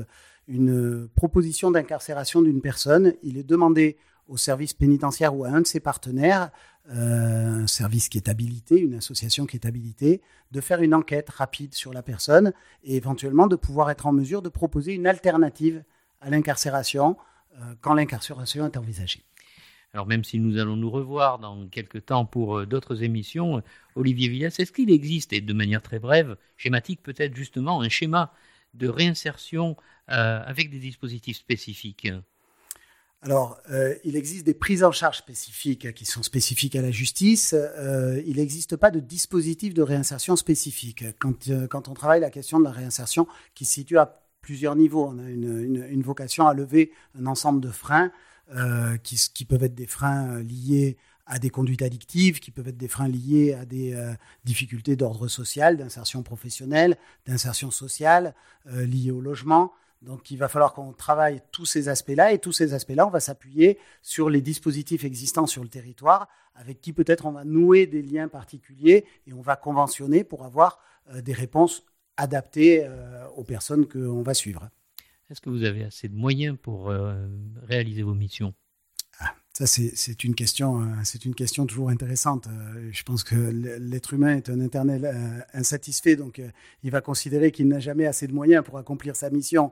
Speaker 4: une proposition d'incarcération d'une personne. Il est demandé au service pénitentiaire ou à un de ses partenaires, euh, un service qui est habilité, une association qui est habilitée, de faire une enquête rapide sur la personne et éventuellement de pouvoir être en mesure de proposer une alternative à l'incarcération euh, quand l'incarcération est envisagée.
Speaker 2: Alors même si nous allons nous revoir dans quelques temps pour euh, d'autres émissions, Olivier Villès, est-ce qu'il existe, et de manière très brève, schématique peut-être justement, un schéma de réinsertion euh, avec des dispositifs spécifiques ?
Speaker 4: Alors, euh, il existe des prises en charge spécifiques qui sont spécifiques à la justice. Euh, il n'existe pas de dispositif de réinsertion spécifique. Quand, euh, quand on travaille la question de la réinsertion, qui se situe à plusieurs niveaux, on a une, une, une vocation à lever un ensemble de freins euh, qui, qui peuvent être des freins liés à des conduites addictives, qui peuvent être des freins liés à des euh, difficultés d'ordre social, d'insertion professionnelle, d'insertion sociale, euh, liées au logement. Donc, il va falloir qu'on travaille tous ces aspects-là. Et tous ces aspects-là, on va s'appuyer sur les dispositifs existants sur le territoire, avec qui peut-être on va nouer des liens particuliers et on va conventionner pour avoir euh, des réponses adaptées euh, aux personnes qu'on va suivre.
Speaker 2: Est-ce que vous avez assez de moyens pour euh, réaliser vos missions ?
Speaker 4: Ah, ça, c'est, c'est, une question, euh, c'est une question toujours intéressante. Euh, je pense que l'être humain est un éternel euh, insatisfait, donc euh, il va considérer qu'il n'a jamais assez de moyens pour accomplir sa mission.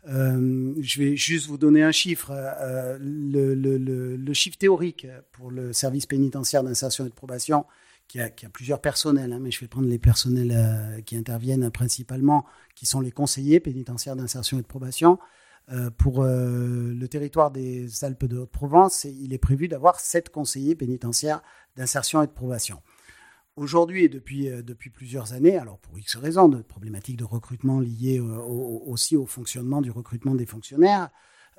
Speaker 4: Euh, je vais juste vous donner un chiffre. Euh, le, le, le, le chiffre théorique pour le service pénitentiaire d'insertion et de probation, qui a, qui a plusieurs personnels, hein, mais je vais prendre les personnels euh, qui interviennent principalement, qui sont les conseillers pénitentiaires d'insertion et de probation. Euh, pour euh, le territoire des Alpes de Haute-Provence, il est prévu d'avoir sept conseillers pénitentiaires d'insertion et de probation. Aujourd'hui et depuis, euh, depuis plusieurs années, alors pour X raisons, de problématiques de recrutement liées euh, au, aussi au fonctionnement du recrutement des fonctionnaires,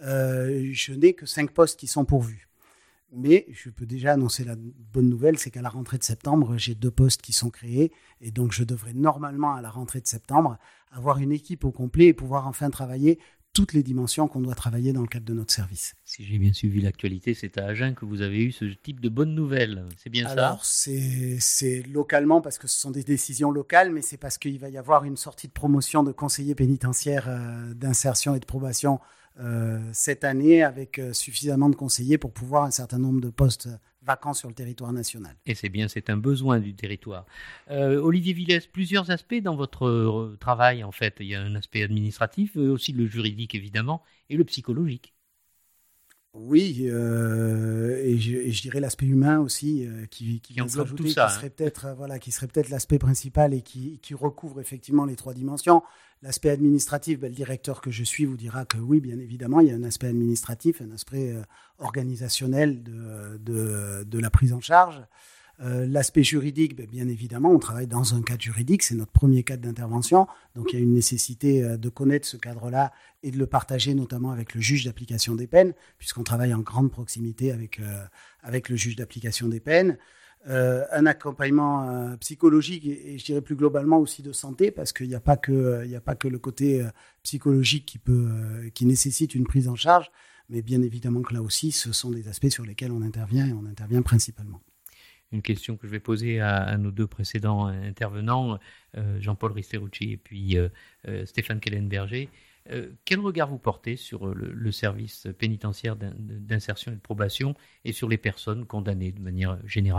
Speaker 4: euh, je n'ai que cinq postes qui sont pourvus. Mais je peux déjà annoncer la bonne nouvelle, c'est qu'à la rentrée de septembre, j'ai deux postes qui sont créés et donc je devrais normalement à la rentrée de septembre avoir une équipe au complet et pouvoir enfin travailler toutes les dimensions qu'on doit travailler dans le cadre de notre service.
Speaker 2: Si j'ai bien suivi l'actualité, c'est à Agen que vous avez eu ce type de bonnes nouvelles. C'est bien
Speaker 4: Alors,
Speaker 2: ça ?
Speaker 4: Alors, c'est, c'est localement parce que ce sont des décisions locales, mais c'est parce qu'il va y avoir une sortie de promotion de conseillers pénitentiaires euh, d'insertion et de probation euh, cette année avec euh, suffisamment de conseillers pour pouvoir un certain nombre de postes vacants sur le territoire national.
Speaker 2: Et c'est bien, c'est un besoin du territoire. Euh, Olivier Villès, plusieurs aspects dans votre euh, travail, en fait. Il y a un aspect administratif, aussi le juridique, évidemment, et le psychologique.
Speaker 4: Oui, euh, et, je, et je dirais l'aspect humain aussi, euh, qui, qui,
Speaker 2: qui englobe ajouter, tout ça,
Speaker 4: qui serait peut-être, euh, voilà, qui serait peut-être l'aspect principal et qui, qui recouvre effectivement les trois dimensions. L'aspect administratif, ben, le directeur que je suis vous dira que oui, bien évidemment, il y a un aspect administratif, un aspect euh, organisationnel de, de, de la prise en charge. Euh, l'aspect juridique, ben, bien évidemment, on travaille dans un cadre juridique, c'est notre premier cadre d'intervention, donc il y a une nécessité euh, de connaître ce cadre-là et de le partager notamment avec le juge d'application des peines, puisqu'on travaille en grande proximité avec, euh, avec le juge d'application des peines. Euh, un accompagnement euh, psychologique et, et je dirais plus globalement aussi de santé, parce qu'il n'y a pas que, euh, il n'y a pas que le côté euh, psychologique qui, peut, euh, qui nécessite une prise en charge, mais bien évidemment que là aussi, ce sont des aspects sur lesquels on intervient et on intervient principalement.
Speaker 2: Une question que je vais poser à, à nos deux précédents intervenants, euh, Jean-Paul Risterucci et puis euh, euh, Stéphane Kellenberger. Euh, quel regard vous portez sur le, le service pénitentiaire d'insertion et de probation et sur les personnes condamnées de manière générale ?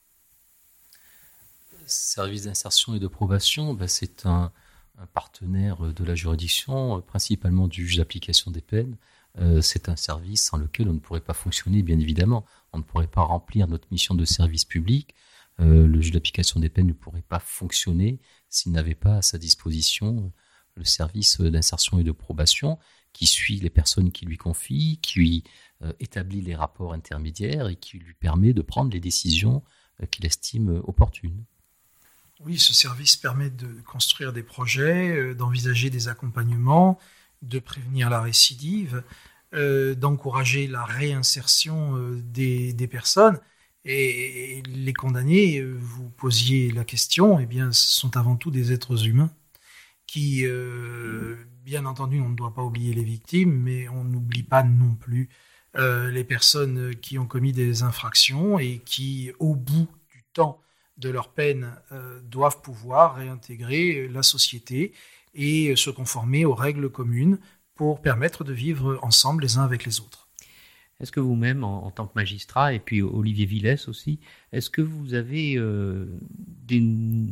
Speaker 5: Service d'insertion et de probation, ben c'est un, un partenaire de la juridiction, principalement du juge d'application des peines. Euh, c'est un service sans lequel on ne pourrait pas fonctionner, bien évidemment. On ne pourrait pas remplir notre mission de service public. Euh, le juge d'application des peines ne pourrait pas fonctionner s'il n'avait pas à sa disposition le service d'insertion et de probation qui suit les personnes qui lui confient, qui lui euh, établit les rapports intermédiaires et qui lui permet de prendre les décisions euh, qu'il estime opportunes.
Speaker 3: Oui, ce service permet de construire des projets, euh, d'envisager des accompagnements, de prévenir la récidive, euh, d'encourager la réinsertion euh, des, des personnes. Et, et les condamnés, euh, vous posiez la question, eh bien, ce sont avant tout des êtres humains qui, euh, bien entendu, on ne doit pas oublier les victimes, mais on n'oublie pas non plus euh, les personnes qui ont commis des infractions et qui, au bout du temps de leur peine, euh, doivent pouvoir réintégrer la société et se conformer aux règles communes pour permettre de vivre ensemble les uns avec les autres.
Speaker 2: Est-ce que vous-même, en, en tant que magistrat, et puis Olivier Villès aussi, est-ce que vous avez euh, des,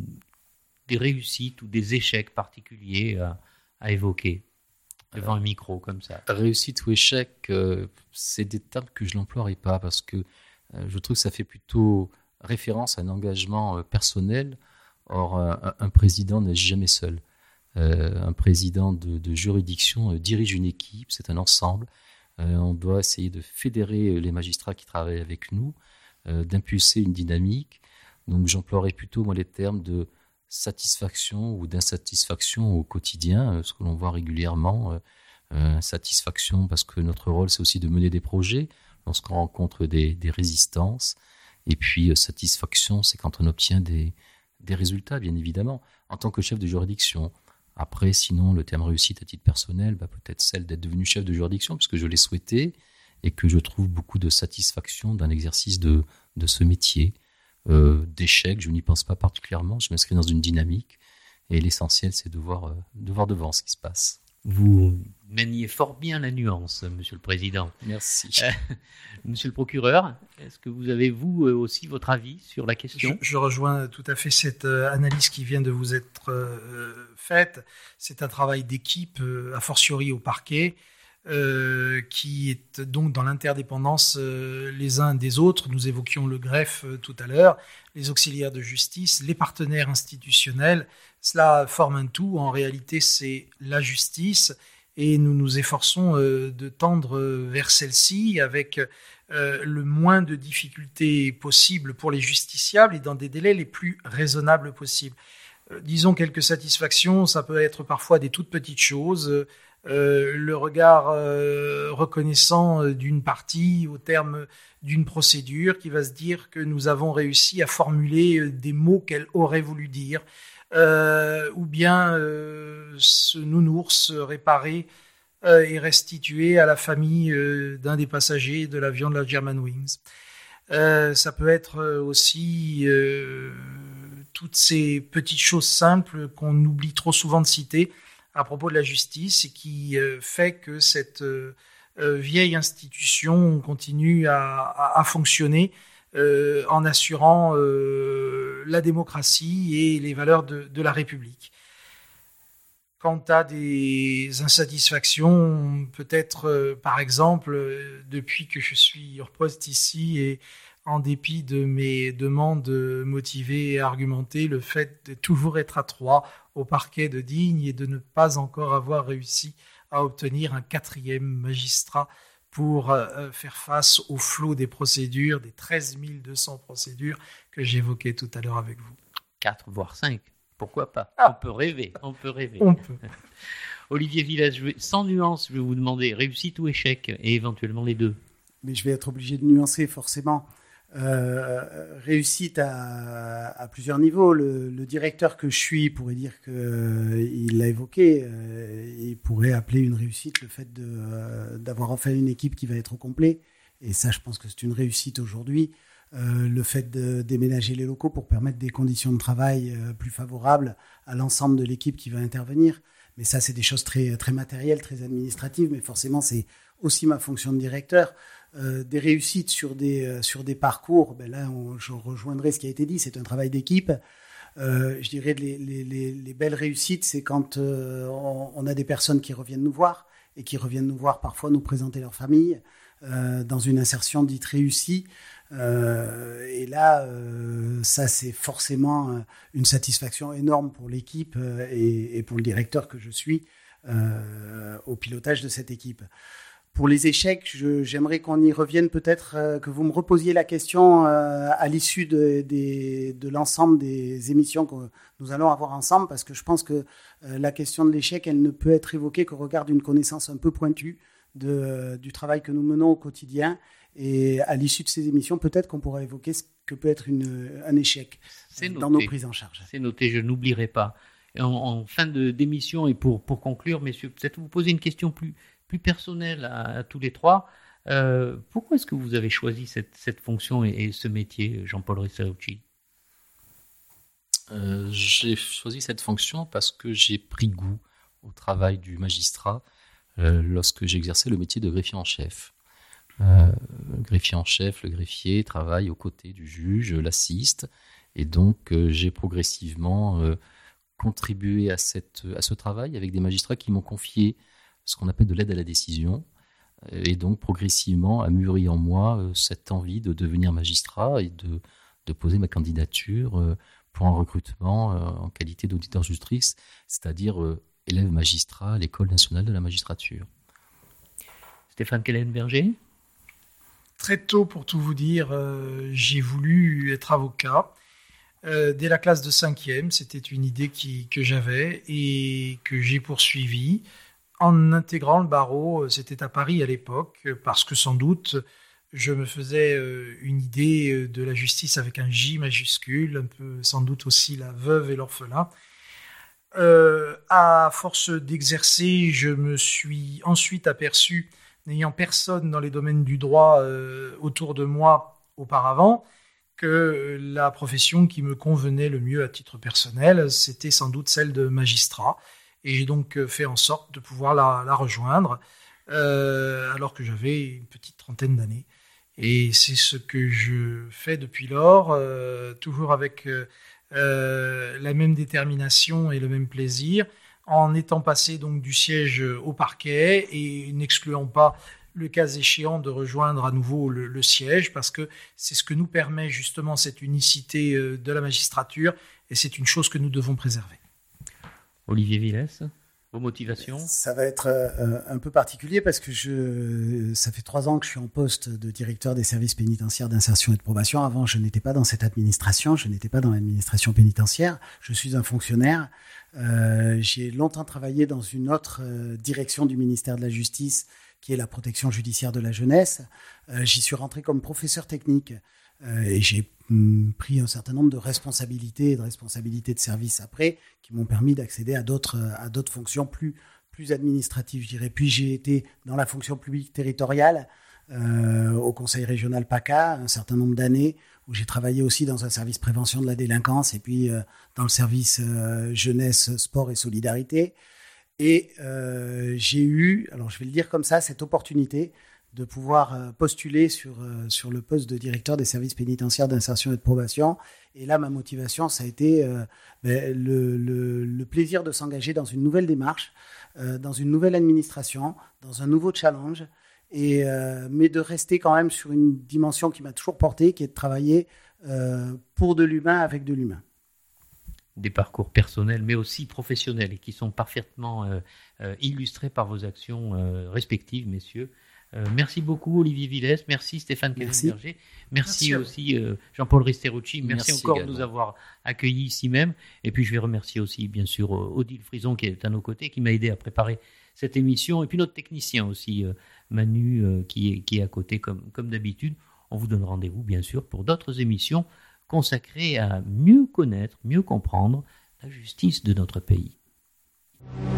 Speaker 2: des réussites ou des échecs particuliers à, à évoquer devant un micro comme ça ?
Speaker 5: Réussite ou échec, euh, c'est des termes que je n'emploierai pas parce que euh, je trouve que ça fait plutôt référence à un engagement euh, personnel. Or, un, un président n'est jamais seul. Euh, un président de, de juridiction euh, dirige une équipe, c'est un ensemble. Euh, on doit essayer de fédérer les magistrats qui travaillent avec nous, euh, d'impulser une dynamique. Donc j'emploierais plutôt moi les termes de satisfaction ou d'insatisfaction au quotidien, euh, ce que l'on voit régulièrement. Euh, euh, satisfaction parce que notre rôle c'est aussi de mener des projets lorsqu'on rencontre des, des résistances. Et puis euh, satisfaction, c'est quand on obtient des, des résultats, bien évidemment, en tant que chef de juridiction. Après, sinon, le terme réussite à titre personnel, bah, peut-être celle d'être devenu chef de juridiction, parce que je l'ai souhaité et que je trouve beaucoup de satisfaction dans l'exercice de, de ce métier. Euh, d'échecs, je n'y pense pas particulièrement, je m'inscris dans une dynamique et l'essentiel, c'est de voir, euh, de voir devant ce qui se passe.
Speaker 2: Vous maniez fort bien la nuance, Monsieur le Président.
Speaker 5: Merci.
Speaker 2: Euh, monsieur le procureur, est-ce que vous avez, vous aussi, votre avis sur la question ?
Speaker 3: je, je rejoins tout à fait cette euh, analyse qui vient de vous être euh, faite. C'est un travail d'équipe, euh, a fortiori au parquet, euh, qui est donc dans l'interdépendance euh, les uns des autres. Nous évoquions le greffe euh, tout à l'heure, les auxiliaires de justice, les partenaires institutionnels. Cela forme un tout. En réalité, c'est la justice et nous nous efforçons euh, de tendre vers celle-ci avec euh, le moins de difficultés possible pour les justiciables et dans des délais les plus raisonnables possibles. Euh, disons quelques satisfactions, ça peut être parfois des toutes petites choses. Euh, le regard euh, reconnaissant d'une partie au terme d'une procédure qui va se dire que nous avons réussi à formuler des mots qu'elle aurait voulu dire. Euh, ou bien euh, ce nounours réparé euh, et restitué à la famille euh, d'un des passagers de l'avion de la Germanwings. Euh, ça peut être aussi euh, toutes ces petites choses simples qu'on oublie trop souvent de citer à propos de la justice et qui euh, fait que cette euh, vieille institution continue à, à, à fonctionner Euh, en assurant euh, la démocratie et les valeurs de, de la République. Quant à des insatisfactions, peut-être, euh, par exemple, euh, depuis que je suis en poste ici et en dépit de mes demandes motivées et argumentées, le fait de toujours être à trois au parquet de Digne et de ne pas encore avoir réussi à obtenir un quatrième magistrat pour euh, faire face au flot des procédures, des treize mille deux cents procédures que j'évoquais tout à l'heure avec vous.
Speaker 2: Quatre, voire cinq. Pourquoi pas?
Speaker 3: Ah.
Speaker 2: On peut rêver, on peut rêver.
Speaker 3: On peut.
Speaker 2: Olivier Villesse, je vais, sans nuance, je vais vous demander réussite ou échec, et éventuellement les deux.
Speaker 4: Mais je vais être obligé de nuancer forcément. Euh, réussite à, à plusieurs niveaux. Le, le directeur que je suis pourrait dire qu'il euh, l'a évoqué, euh, il pourrait appeler une réussite le fait de, euh, d'avoir enfin une équipe qui va être au complet. Et ça, je pense que c'est une réussite aujourd'hui. Euh, le fait de déménager les locaux pour permettre des conditions de travail euh, plus favorables à l'ensemble de l'équipe qui va intervenir. Mais ça, c'est des choses très, très matérielles, très administratives, mais forcément, c'est aussi ma fonction de directeur. Euh, des réussites sur des, euh, sur des parcours, ben là, on, je rejoindrai ce qui a été dit, c'est un travail d'équipe. Euh, je dirais les, les, les, les belles réussites, c'est quand euh, on, on a des personnes qui reviennent nous voir et qui reviennent nous voir parfois nous présenter leur famille euh, dans une insertion dite réussie. Euh, et là, euh, ça, c'est forcément une satisfaction énorme pour l'équipe euh, et, et pour le directeur que je suis euh, au pilotage de cette équipe. Pour les échecs, je, j'aimerais qu'on y revienne peut-être, euh, que vous me reposiez la question euh, à l'issue de, de, de l'ensemble des émissions que nous allons avoir ensemble, parce que je pense que euh, la question de l'échec, elle ne peut être évoquée qu'au regard d'une connaissance un peu pointue de, euh, du travail que nous menons au quotidien. Et à l'issue de ces émissions, peut-être qu'on pourra évoquer ce que peut être une, un échec
Speaker 2: C'est
Speaker 4: dans
Speaker 2: noté.
Speaker 4: nos prises en charge.
Speaker 2: C'est noté, je n'oublierai pas. En, en fin de, d'émission, et pour, pour conclure, messieurs, peut-être vous poser une question plus, plus personnelle à, à tous les trois. Euh, pourquoi est-ce que vous avez choisi cette, cette fonction et, et ce métier, Jean-Paul Ricciarucci ?
Speaker 5: euh, J'ai choisi cette fonction parce que j'ai pris goût au travail du magistrat euh, lorsque j'exerçais le métier de greffier en chef. Euh, le greffier en chef, le greffier travaille aux côtés du juge, l'assiste, et donc euh, j'ai progressivement euh, contribué à, cette, à ce travail avec des magistrats qui m'ont confié ce qu'on appelle de l'aide à la décision, et donc progressivement a mûri en moi euh, cette envie de devenir magistrat et de, de poser ma candidature euh, pour un recrutement euh, en qualité d'auditeur-justice, c'est-à-dire euh, élève magistrat à l'École nationale de la magistrature.
Speaker 2: Stéphane Kellenberger ?
Speaker 3: Très tôt, pour tout vous dire, euh, j'ai voulu être avocat. Euh, dès la classe de cinquième, c'était une idée qui, que j'avais et que j'ai poursuivie. En intégrant le barreau, c'était à Paris à l'époque, parce que sans doute, je me faisais euh, une idée de la justice avec un J majuscule, un peu sans doute aussi la veuve et l'orphelin. Euh, à force d'exercer, je me suis ensuite aperçu, n'ayant personne dans les domaines du droit euh, autour de moi auparavant, que la profession qui me convenait le mieux à titre personnel, c'était sans doute celle de magistrat. Et j'ai donc fait en sorte de pouvoir la, la rejoindre euh, alors que j'avais une petite trentaine d'années. Et c'est ce que je fais depuis lors, euh, toujours avec euh, euh, la même détermination et le même plaisir, en étant passé donc du siège au parquet et n'excluant pas le cas échéant de rejoindre à nouveau le, le siège, parce que c'est ce que nous permet justement cette unicité de la magistrature, et c'est une chose que nous devons préserver.
Speaker 2: Olivier Villesse, vos motivations ?
Speaker 4: Ça va être euh, un peu particulier parce que je, ça fait trois ans que je suis en poste de directeur des services pénitentiaires d'insertion et de probation. Avant, je n'étais pas dans cette administration, je n'étais pas dans l'administration pénitentiaire. Je suis un fonctionnaire. Euh, j'ai longtemps travaillé dans une autre euh, direction du ministère de la Justice, qui est la protection judiciaire de la jeunesse. Euh, j'y suis rentré comme professeur technique euh, et j'ai hum, pris un certain nombre de responsabilités et de responsabilités de service après, qui m'ont permis d'accéder à d'autres, à d'autres fonctions plus, plus administratives, je dirais. Puis j'ai été dans la fonction publique territoriale euh, au conseil régional PACA un certain nombre d'années, où j'ai travaillé aussi dans un service prévention de la délinquance et puis euh, dans le service euh, jeunesse, sport et solidarité. Et euh, j'ai eu, alors je vais le dire comme ça, cette opportunité de pouvoir euh, postuler sur, euh, sur le poste de directeur des services pénitentiaires d'insertion et de probation. Et là, ma motivation, ça a été euh, ben, le, le, le plaisir de s'engager dans une nouvelle démarche, euh, dans une nouvelle administration, dans un nouveau challenge, et, euh, mais de rester quand même sur une dimension qui m'a toujours porté, qui est de travailler euh, pour de l'humain avec de l'humain.
Speaker 2: Des parcours personnels, mais aussi professionnels, et qui sont parfaitement euh, euh, illustrés par vos actions euh, respectives, messieurs. Euh, merci beaucoup Olivier Villès, merci Stéphane Kellenberger, merci, merci aussi euh, Jean-Paul Risterucci, merci, merci encore également. de nous avoir accueillis ici même, et puis je vais remercier aussi bien sûr Odile Frison qui est à nos côtés, qui m'a aidé à préparer cette émission, et puis notre technicien aussi, euh, Manu, euh, qui, est, qui est à côté comme, comme d'habitude. On vous donne rendez-vous bien sûr pour d'autres émissions consacrées à mieux connaître, mieux comprendre la justice de notre pays.